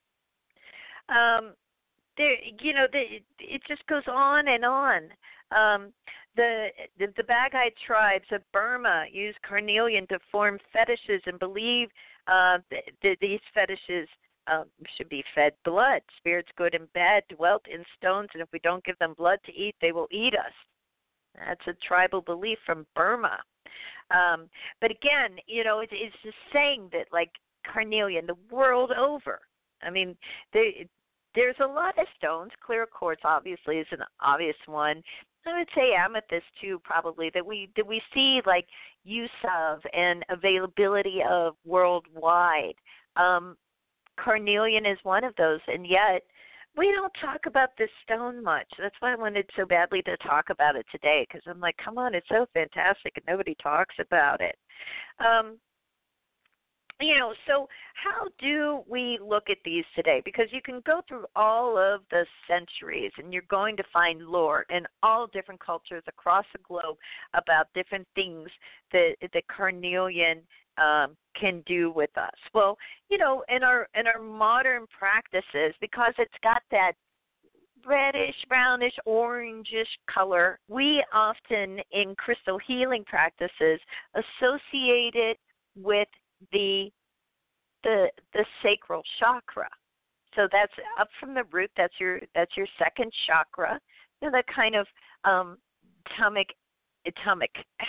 Um, there, you know, the, it just goes on and on. Um, the, the the Bagai tribes of Burma use carnelian to form fetishes and believe uh, that, that these fetishes um, should be fed blood. Spirits good and bad dwelt in stones, and if we don't give them blood to eat, they will eat us. That's a tribal belief from Burma. Um, but again, you know, it, it's just saying that, like, carnelian, the world over. I mean, they, there's a lot of stones. Clear quartz, obviously, is an obvious one. I would say amethyst too, probably, that we that we see like use of and availability of worldwide. Um, carnelian is one of those, and yet we don't talk about this stone much. That's why I wanted so badly to talk about it today, because I'm like, come on, it's so fantastic, and nobody talks about it. Um, You know, so how do we look at these today? Because you can go through all of the centuries and you're going to find lore in all different cultures across the globe about different things that the carnelian um, can do with us. Well, you know, in our in our modern practices, because it's got that reddish, brownish, orangish color, we often in crystal healing practices associate it with the the the sacral chakra. So that's up from the root. That's your that's your second chakra. You know, that kind of um, stomach, stomach,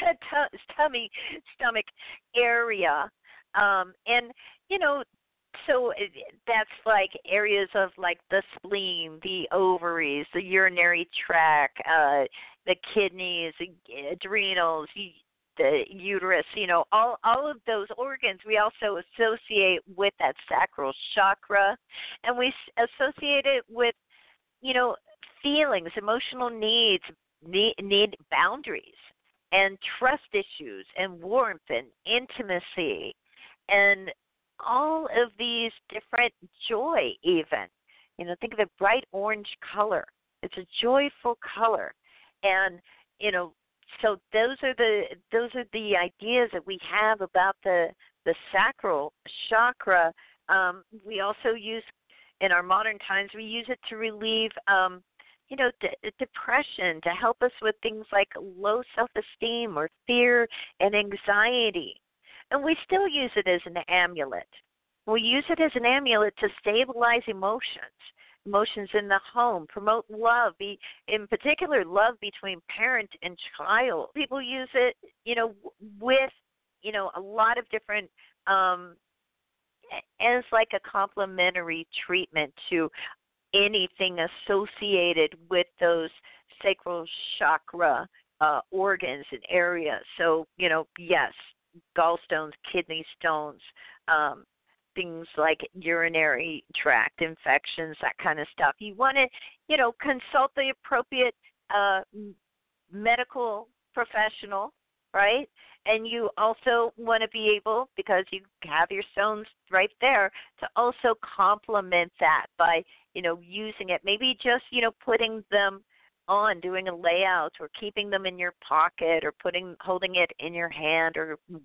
tummy, stomach area, um, and you know, so that's like areas of like the spleen, the ovaries, the urinary tract, uh, the kidneys, adrenals, the uterus, you know, all, all of those organs we also associate with that sacral chakra, and we associate it with, you know, feelings, emotional needs, need, need boundaries, and trust issues, and warmth, and intimacy, and all of these different joy even. You know, think of the bright orange color. It's a joyful color, and, you know, so those are the those are the ideas that we have about the the sacral chakra. Um, we also use in our modern times we use it to relieve um, you know de- depression, to help us with things like low self-esteem or fear and anxiety, and we still use it as an amulet. We use it as an amulet to stabilize emotions. Emotions in the home, promote love, be in particular love between parent and child. People use it, you know, with, you know, a lot of different, um, as like a complementary treatment to anything associated with those sacral chakra uh, organs and areas. So, you know, yes, gallstones, kidney stones, um, things like urinary tract infections, that kind of stuff. You want to, you know, consult the appropriate uh, medical professional, right? And you also want to be able, because you have your stones right there, to also complement that by, you know, using it. Maybe just, you know, putting them on, doing a layout, or keeping them in your pocket, or putting, holding it in your hand, or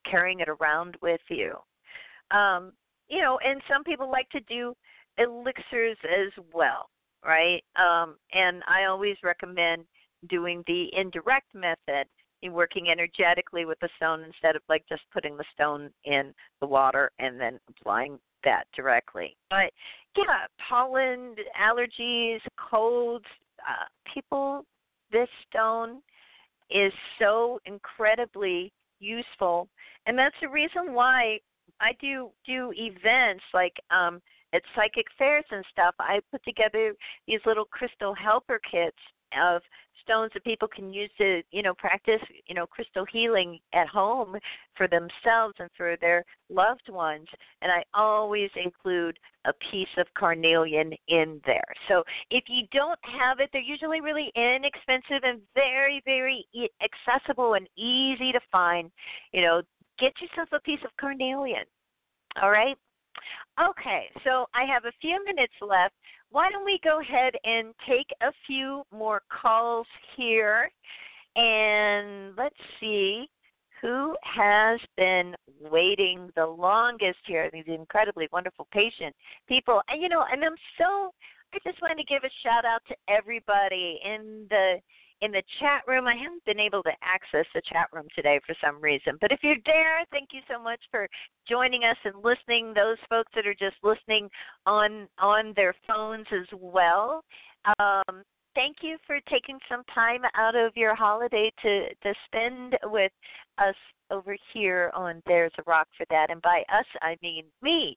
carrying it around with you. Um, you know, and some people like to do elixirs as well, right? Um, and I always recommend doing the indirect method, in working energetically with the stone instead of like just putting the stone in the water and then applying that directly. But yeah, pollen, allergies, colds, uh, people, this stone is so incredibly useful, and that's the reason why I do do events like um, at psychic fairs and stuff. I put together these little crystal helper kits of stones that people can use to, you know, practice, you know, crystal healing at home for themselves and for their loved ones. And I always include a piece of carnelian in there. So if you don't have it, they're usually really inexpensive and very, very e- accessible and easy to find. You know, get yourself a piece of carnelian. All right? Okay, so I have a few minutes left. Why don't we go ahead and take a few more calls here, and let's see who has been waiting the longest here. These incredibly wonderful, patient people. And, you know, and I'm so, I just want to give a shout out to everybody in the in the chat room. I haven't been able to access the chat room today for some reason. But if you're there, thank you so much for joining us and listening. Those folks that are just listening on on their phones as well. Um, thank you for taking some time out of your holiday to, to spend with us over here on There's a Rock for That. And by us, I mean me.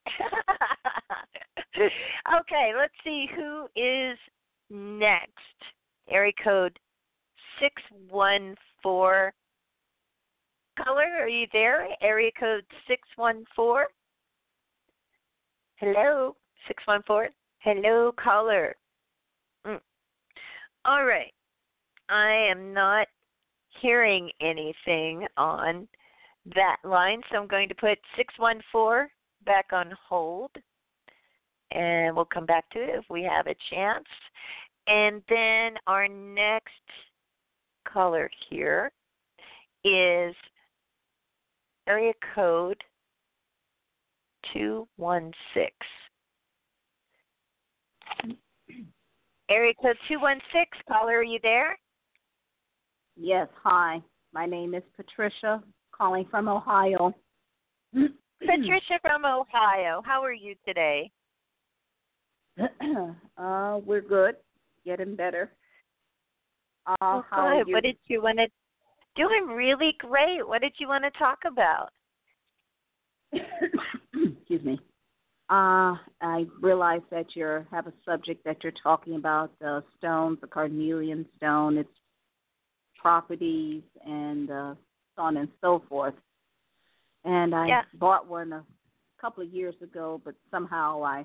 Okay, let's see who is next. Area code six one four. Caller, are you there? Area code six one four. Hello, six one four. Hello, caller. Mm. All right. I am not hearing anything on that line, so I'm going to put six one four back on hold, and we'll come back to it if we have a chance. And then our next caller here is area code two one six. Area code two one six, caller, are you there? Yes, hi. My name is Patricia, calling from Ohio. Patricia from Ohio, how are you today? uh, we're good, getting better. Uh, oh, how good. What did you want to? Doing really great. What did you want to talk about? Excuse me. Uh, I realize that you have a subject that you're talking about, the stones, the carnelian stone, its properties, and uh, so on and so forth. And I yeah. bought one a couple of years ago, but somehow I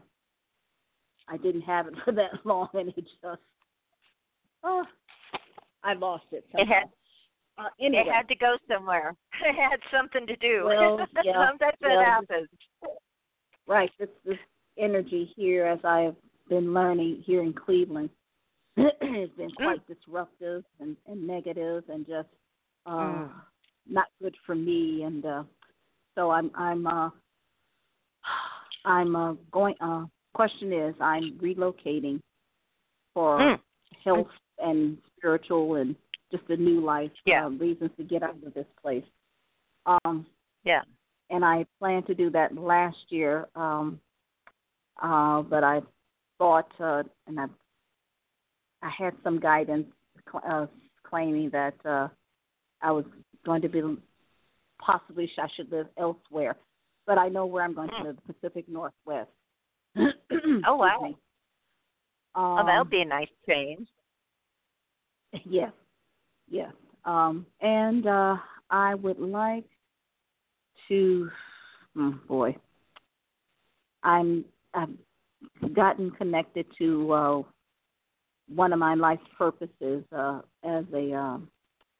I didn't have it for that long, and it just oh, I lost it somehow. It had, uh, anyway. it had to go somewhere. It had something to do. Well, yeah, Sometimes yeah, that happens. Right. This, this energy here, as I have been learning here in Cleveland, has been quite mm. disruptive and, and negative and just uh, mm. not good for me. And uh, so I'm I'm uh, I'm uh, going. Uh, question is, I'm relocating for mm. health and spiritual and just a new life, yeah. uh, reasons to get out of this place. Um, yeah. And I planned to do that last year, um, uh, but I thought, uh, and I, I had some guidance uh, claiming that uh, I was going to be possibly I should live elsewhere, but I know where I'm going to live, the Pacific Northwest. Oh wow! Um, oh, that'll be a nice change. Yes, yes, um, and uh, I would like to. Oh boy, I'm. I've gotten connected to uh, one of my life's purposes uh, as a um,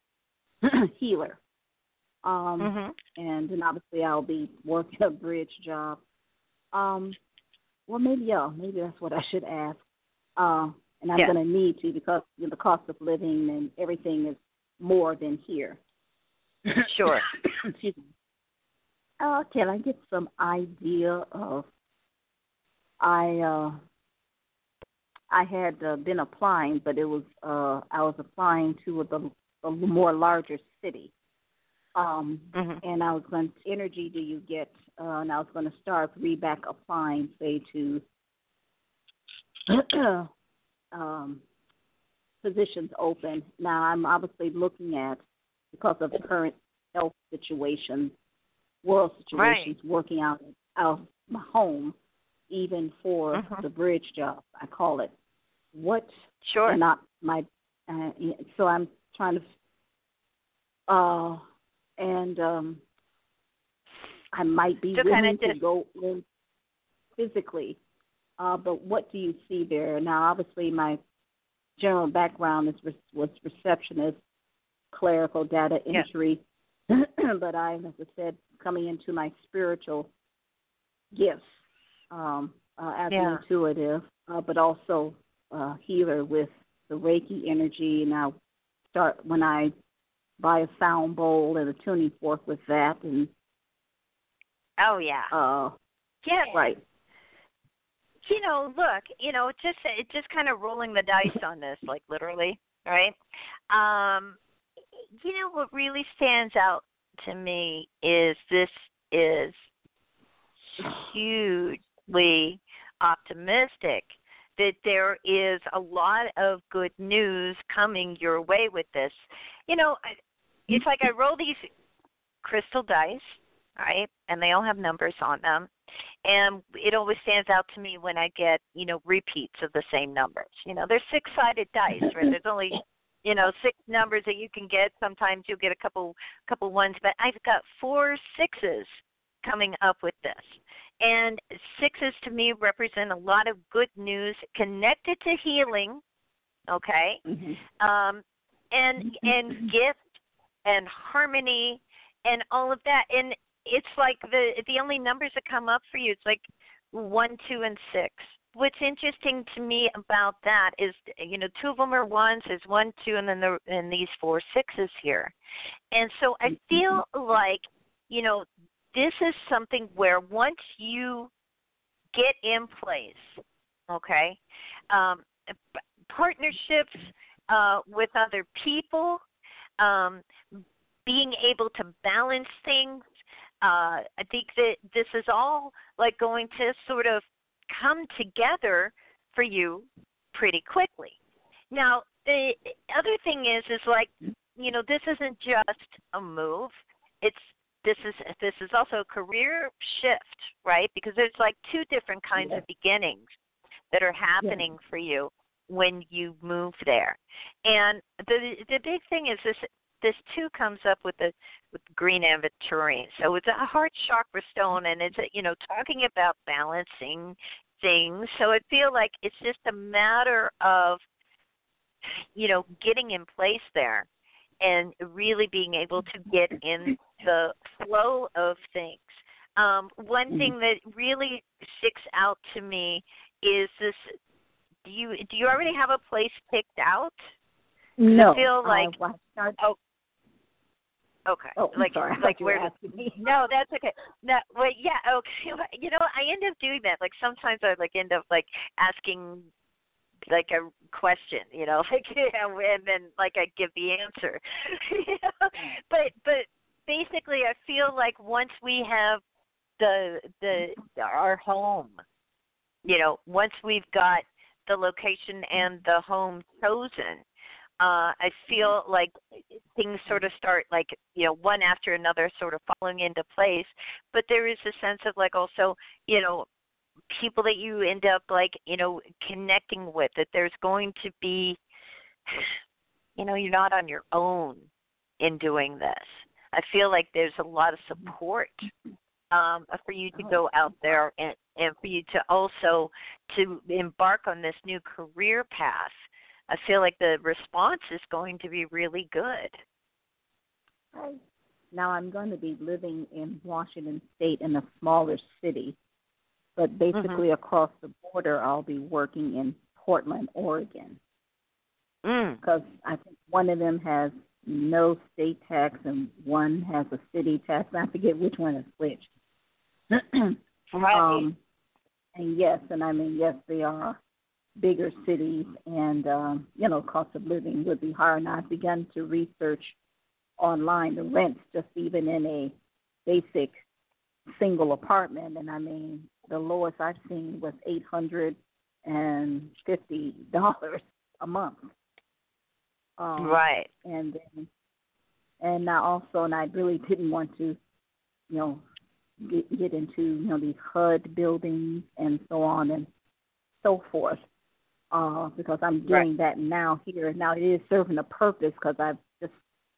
healer, um, mm-hmm. and and obviously I'll be working a bridge job. Um, well, maybe yeah, maybe that's what I should ask. Uh, and I'm yeah. going to need to because you know, the cost of living and everything is more than here. Sure. Excuse me. Uh, can I get some idea of? I uh, I had uh, been applying, but it was uh, I was applying to a, a more larger city, um, Mhm. and I was going. Energy do you get? Uh, and I was going to start reback applying, say to um, positions open. Now I'm obviously looking at, because of the current health situations, world situations, Right. working out out of my home, even for Mhm. the bridge job, I call it. What Sure. and not my uh, so I'm trying to uh and um I might be So willing kind of to just go in physically, uh, but what do you see there? Now, obviously, my general background is re- was receptionist, clerical, data yeah. entry, but I'm, as I said, coming into my spiritual gifts um, uh, as Yeah. an intuitive, uh, but also uh, healer with the Reiki energy. And I start when I buy a sound bowl and a tuning fork with that, and Oh yeah. uh, Yeah. right. You know, look, you know, just it just kind of rolling the dice on this, like literally, right? Um, you know, what really stands out to me is this is hugely optimistic that there is a lot of good news coming your way with this. You know, I- it's like I roll these crystal dice, right? And they all have numbers on them. And it always stands out to me when I get, you know, repeats of the same numbers. You know, there's six-sided dice, right? There's only, you know, six numbers that you can get. Sometimes you'll get a couple couple ones, but I've got four sixes coming up with this. And sixes to me represent a lot of good news connected to healing, okay? Mm-hmm. Um, and and gift and harmony and all of that. And it's like the the only numbers that come up for you, it's like one, two, and six. What's interesting to me about that is, you know, two of them are ones, there's one, two, and then the, and these four sixes here. And so I feel like, you know, this is something where once you get in place, okay, um, partnerships uh, with other people, um, being able to balance things, uh, I think that this is all like going to sort of come together for you pretty quickly. Now, the other thing is, is like, you know, this isn't just a move. It's this is this is also a career shift, right? Because there's like two different kinds Yes. of beginnings that are happening Yes. for you when you move there. And the the big thing is this this too comes up with the with green aventurine. So it's a heart chakra stone, and it's a, you know, talking about balancing things. So I feel like it's just a matter of, you know, getting in place there and really being able to get in the flow of things. Um, one Mhm. thing that really sticks out to me is this. Do you do you already have a place picked out? No, I feel like I, I start, oh. Okay. oh, I'm like sorry. I thought like you were where asking me. no, that's okay. No, well, yeah, okay. You know, I end up doing that. Like sometimes I like end up like asking like a question, you know, like you know, and then like I give the answer. You know? But but basically, I feel like once we have the the our home, you know, once we've got the location and the home chosen, uh, I feel like things sort of start like, you know, one after another sort of falling into place. But there is a sense of like also, you know, people that you end up like, you know, connecting with, that there's going to be, you know, you're not on your own in doing this. I feel like there's a lot of support um, for you to go out there and, and for you to also to embark on this new career path. I feel like the response is going to be really good. Now I'm going to be living in Washington State in a smaller city, but basically Mhm. across the border I'll be working in Portland, Oregon, Mm. because I think one of them has no state tax, and one has a city tax. I forget which one is which. Right. Um, and yes, and I mean, yes, they are bigger cities, and, um, you know, cost of living would be higher. And I've begun to research online the rents just even in a basic single apartment. And, I mean, the lowest I've seen was eight hundred fifty dollars a month. Um, right. And then, and I also, and I really didn't want to, you know, get, get into, you know, these H U D buildings and so on and so forth, uh, because I'm doing right. that now here. Now it is serving a purpose because I've just,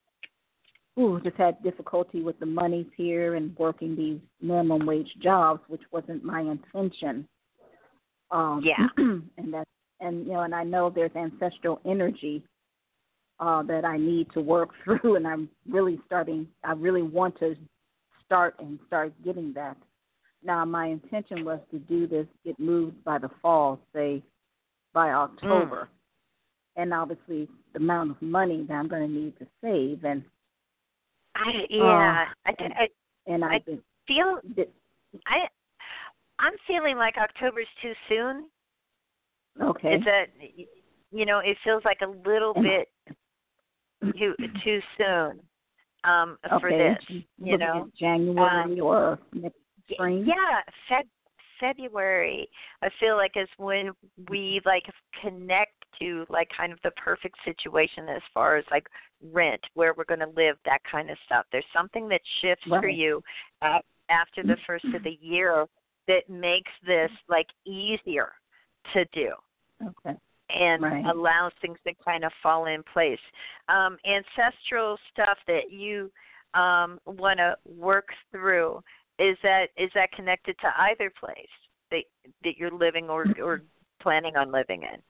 ooh, just had difficulty with the monies here and working these minimum wage jobs, which wasn't my intention. Um, yeah. and that's, and you know, and I know there's ancestral energy uh, that I need to work through, and I'm really starting. I really want to start and start getting that. Now, my intention was to do this, get moved by the fall, say by October, mm. and obviously the amount of money that I'm going to need to save, and I yeah, uh, I, and, I, and I, I been, feel did, I I'm feeling like October's too soon. Okay. Is that, you know, it feels like a little bit too too soon um, for okay. this. You know, January um, or next spring. Yeah, Feb- February. I feel like is when we like connect to like kind of the perfect situation as far as like rent, where we're going to live, that kind of stuff. There's something that shifts right. for you uh, after the first of the year that makes this like easier to do. Okay. And right. allows things to kind of fall in place. Um, ancestral stuff that you um, want to work through, is that is that connected to either place that that you're living or, or planning on living in?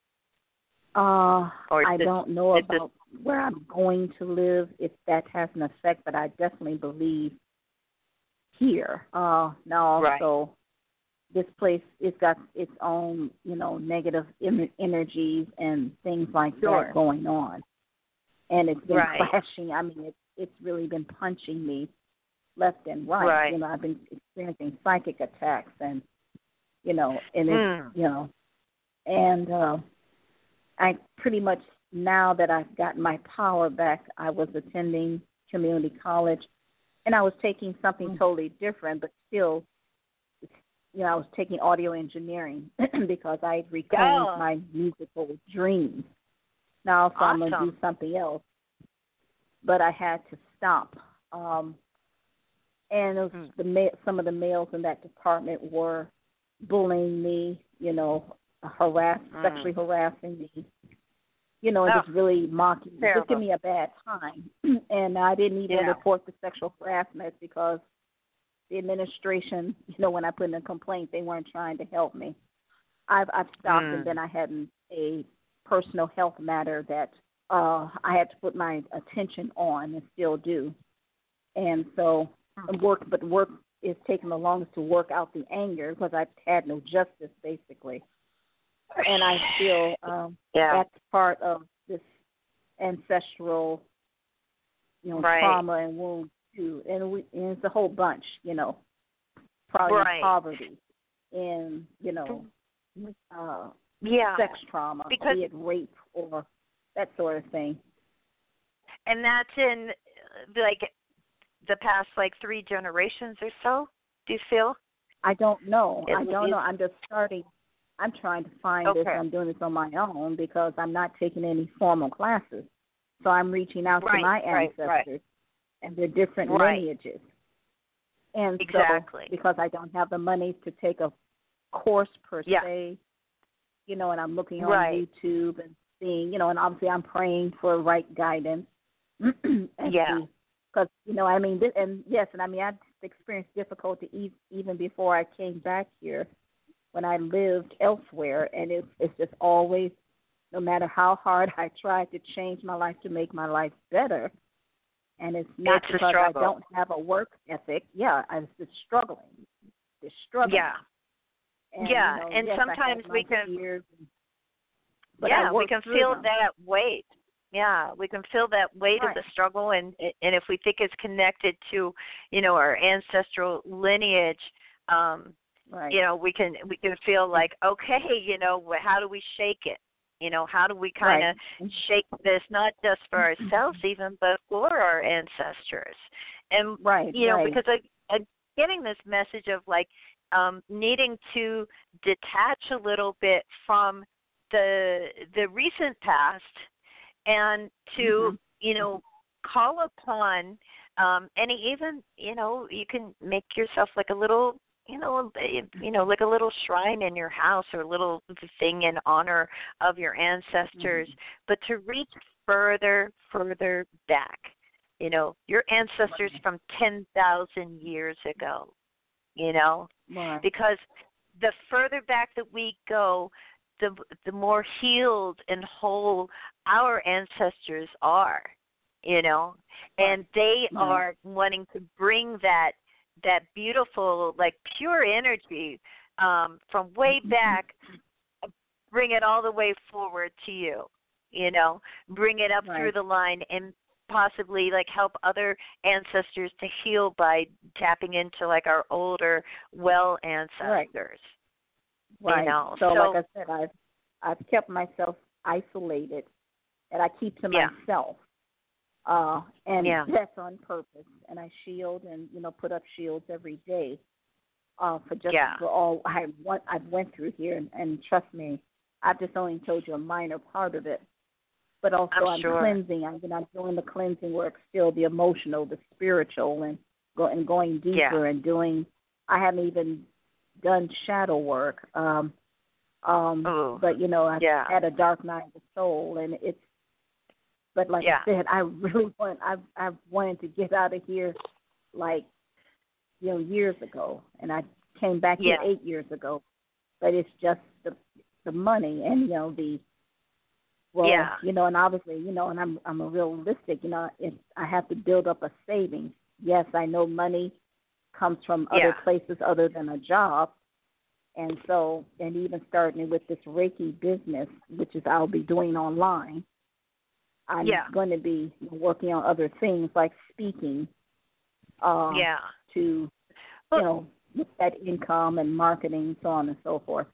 Uh, or I this, don't know about this, where I'm going to live, if that has an effect, but I definitely believe here. Uh, now also, right. This place, it's got its own, you know, negative em- energies and things like sure. that going on. And it's been right. clashing. I mean, it's, it's really been punching me left and right. right. You know, I've been experiencing psychic attacks and, you know, and it's, mm. you know, and uh, I pretty much, now that I've gotten my power back, I was attending community college, and I was taking something mm. totally different, but still, you know, I was taking audio engineering because I reclaimed oh. my musical dreams. Now, so awesome. I'm going to do something else, but I had to stop. Um, and it was mm. the ma- some of the males in that department were bullying me, you know, harass, mm. sexually harassing me. You know, it oh. was really mocking me, Terrible. just giving me a bad time. And I didn't even yeah. report the sexual harassment because the administration, you know, when I put in a complaint, they weren't trying to help me. I've I've stopped, mm. and then I had a personal health matter that uh, I had to put my attention on, and still do. And so mm. work, but work is taking the longest to work out the anger because I've had no justice, basically. And I feel um, yeah. that's part of this ancestral, you know, right. trauma and wounds too. And, we, and it's a whole bunch, you know, probably right. poverty and, you know, uh, yeah. sex trauma, because, be it rape or that sort of thing. And that's in, like, the past, like, three generations or so, do you feel? I don't know. It, I don't know. I'm just starting. I'm trying to find okay. this. I'm doing this on my own because I'm not taking any formal classes. So I'm reaching out right, to my right, ancestors right. and their different right. lineages. And exactly. so, because I don't have the money to take a course per yeah. se, you know, and I'm looking on right. YouTube and seeing, you know, and obviously I'm praying for right guidance. yeah. Because, you know, I mean, and yes, and I mean, I've experienced difficulty even before I came back here when I lived elsewhere, and it's, it's just always, no matter how hard I tried to change my life to make my life better, and it's not it's because I don't have a work ethic. Yeah, I was just struggling. Just struggling. Yeah. And, yeah, you know, and yes, sometimes we can, and, but yeah, we can feel them. that weight. Yeah, we can feel that weight Right. of the struggle, and and if we think it's connected to, you know, our ancestral lineage, um, Right. you know, we can we can feel like, okay, you know, wh- how do we shake it? You know, how do we kind of Right. shake this, not just for ourselves even, but for our ancestors? And Right. you know, Right. because I, I'm getting this message of like um, needing to detach a little bit from the the recent past and to Mhm. you know call upon um and even you know you can make yourself like a little you know a- you know like a little shrine in your house or a little thing in honor of your ancestors, but to reach further further back, you know your ancestors from ten thousand years ago, you know Right. because the further back that we go, the the more healed and whole our ancestors are, you know, and they Right. are wanting to bring that that beautiful, like pure energy um, from way back, bring it all the way forward to you, you know, bring it up Right. through the line and possibly like help other ancestors to heal by tapping into like our older well ancestors. Right. You know, so, so like I said, I've I've kept myself isolated, and I keep to Yeah. myself. Uh, and Yeah. that's on purpose. And I shield and you know put up shields every day. Uh, for just Yeah. for all I want I've went through here, and, and trust me, I've just only told you a minor part of it. But also I'm I'm sure. cleansing. I'm, you know, I'm doing the cleansing work still, the emotional, the spiritual, and go and going deeper Yeah. and doing. I haven't even done shadow work. Um, um, Ooh. but you know, I've Yeah. had a dark night of the soul, and it's. But like Yeah. I said, I really want. I've I've wanted to get out of here, like, you know, years ago, and I came back Yeah. here eight years ago. But it's just the the money and you know the. Well, Yeah. you know, and obviously, you know, and I'm I'm a realistic. You know, it's, I have to build up a savings. Yes, I know money comes from other Yeah. places other than a job. And so, and even starting with this Reiki business, which is I'll be doing online, I'm Yeah. going to be working on other things like speaking uh, Yeah. to, Well- you know, get that income and marketing, so on and so forth.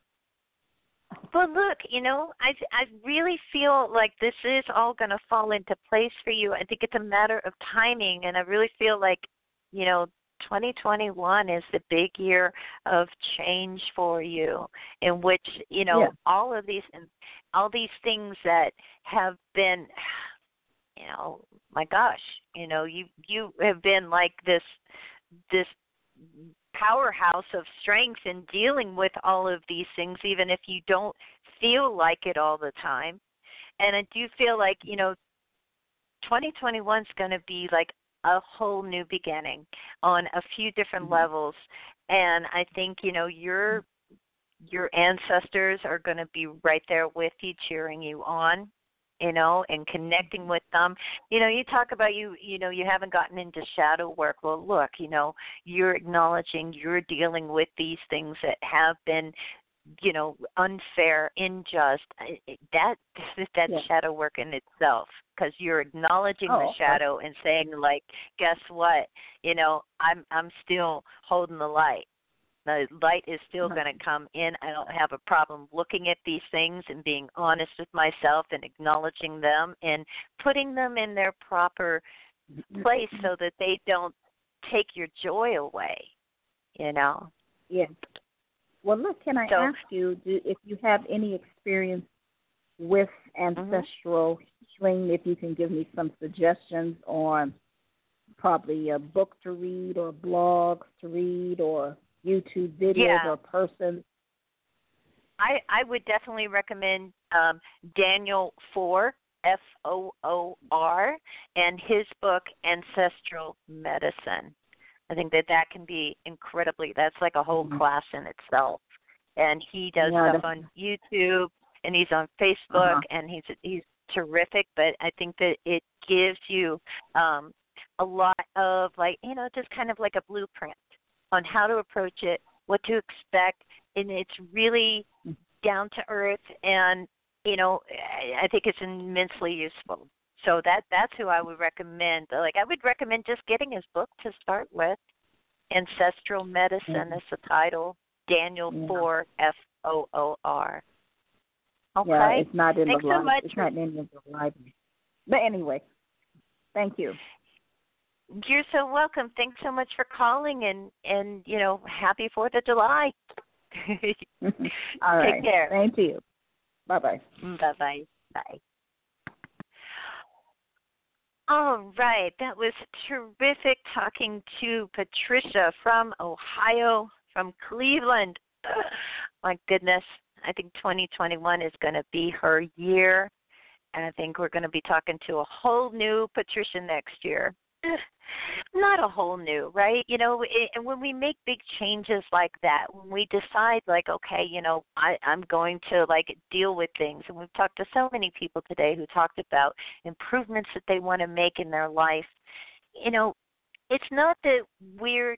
But look, you know, I I really feel like this is all going to fall into place for you. I think it's a matter of timing, and I really feel like, you know, twenty twenty-one is the big year of change for you, in which you know Yeah. all of these all these things that have been, you know, my gosh, you know, you you have been like this this powerhouse of strength in dealing with all of these things, even if you don't feel like it all the time. And I do feel like, you know, twenty twenty-one is going to be like a whole new beginning on a few different Mhm. levels. And I think, you know, your your ancestors are going to be right there with you, cheering you on, you know, and connecting with them. You know, you talk about you, you know, you haven't gotten into shadow work. Well, look, you know, you're acknowledging you're dealing with these things that have been, you know, unfair, unjust. I- I- That that's Yeah. shadow work in itself, because you're acknowledging Oh, the okay. shadow and saying, like, guess what? You know, I'm I'm still holding the light. The light is still Right. going to come in. I don't have a problem looking at these things and being honest with myself and acknowledging them and putting them in their proper place so that they don't take your joy away, you know? Yeah. Well, look, can I So- ask you do, if you have any experience with Mm-hmm. ancestral healing, if you can give me some suggestions on probably a book to read or blogs to read or YouTube videos Yeah. or persons? I, I would definitely recommend um, Daniel Foor, F O O R, and his book, Ancestral Medicine. I think that that can be incredibly, that's like a whole Mhm. class in itself. And he does Yeah, stuff that's- on YouTube, and he's on Facebook, Uh-huh. and he's he's terrific. But I think that it gives you um, a lot of, like, you know, just kind of like a blueprint on how to approach it, what to expect, and it's really down to earth, and you know, I, I think it's immensely useful. So that that's who I would recommend. Like I would recommend just getting his book to start with. Ancestral Medicine mm-hmm. is the title. Daniel yeah. Foor, F O O R. Okay. Yeah, it's not in Thanks the so li- much It's for... not in the library. But anyway, thank you. You're so welcome. Thanks so much for calling, and and you know, happy Fourth of July. All right. Take care. Thank you. Bye bye. Bye bye. Bye. All right, that was terrific talking to Patricia from Ohio, from Cleveland. My goodness, I think twenty twenty-one is going to be her year, and I think we're going to be talking to a whole new Patricia next year. Not a whole new, right? You know, it, and when we make big changes like that, when we decide like, okay, you know, I, I'm going to like deal with things, and we've talked to so many people today who talked about improvements that they want to make in their life. You know, it's not that we're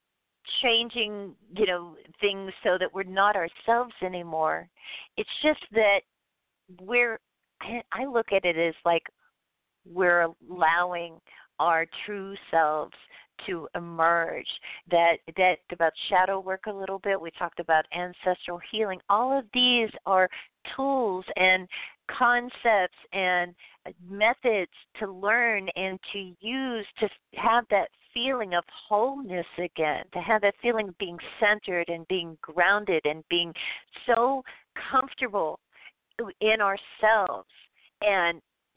changing, you know, things so that we're not ourselves anymore. It's just that we're, I, I look at it as like we're allowing our true selves to emerge. That that about shadow work a little bit. We talked about ancestral healing. All of these are tools and concepts and methods to learn and to use to have that feeling of wholeness again, to have that feeling of being centered and being grounded and being so comfortable in ourselves and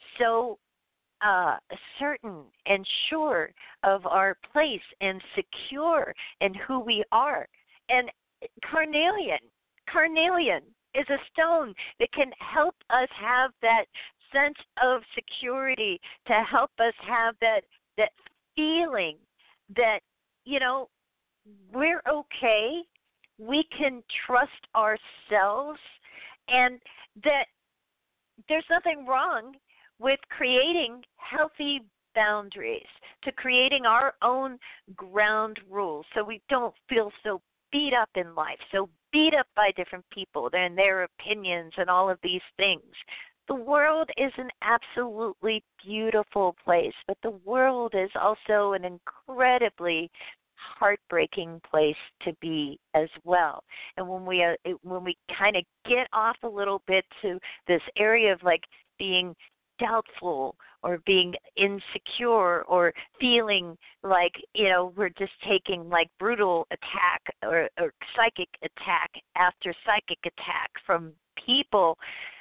so Uh, certain and sure of our place and secure in who we are. And carnelian, carnelian is a stone that can help us have that sense of security, to help us have that that feeling that, you know, we're okay, we can trust ourselves, and that there's nothing wrong with creating healthy boundaries, to creating our own ground rules so we don't feel so beat up in life, so beat up by different people and their opinions and all of these things. The world is an absolutely beautiful place, but the world is also an incredibly heartbreaking place to be as well. And when we uh, it, when we kind of get off a little bit to this area of like being doubtful or being insecure or feeling like, you know, we're just taking like brutal attack or, or psychic attack after psychic attack from people,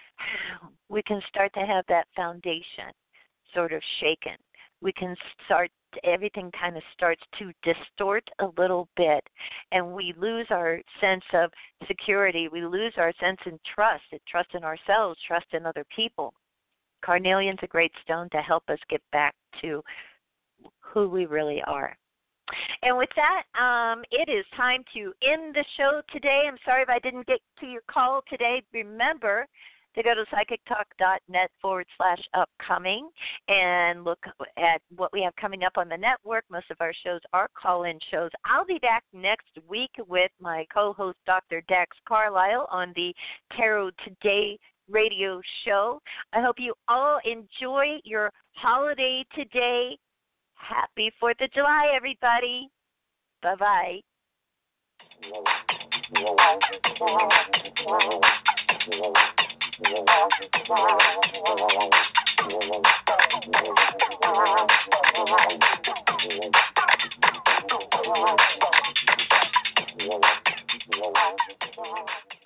we can start to have that foundation sort of shaken. We can start, everything kind of starts to distort a little bit, and we lose our sense of security. We lose our sense in trust, trust in ourselves, trust in other people. Carnelian's a great stone to help us get back to who we really are. And with that, um, it is time to end the show today. I'm sorry if I didn't get to your call today. Remember to go to psychictalk.net forward slash upcoming and look at what we have coming up on the network. Most of our shows are call-in shows. I'll be back next week with my co-host, Doctor Dax Carlisle, on the Tarot Today radio show. I hope you all enjoy your holiday today. Happy fourth of July, everybody. Bye-bye. Wow.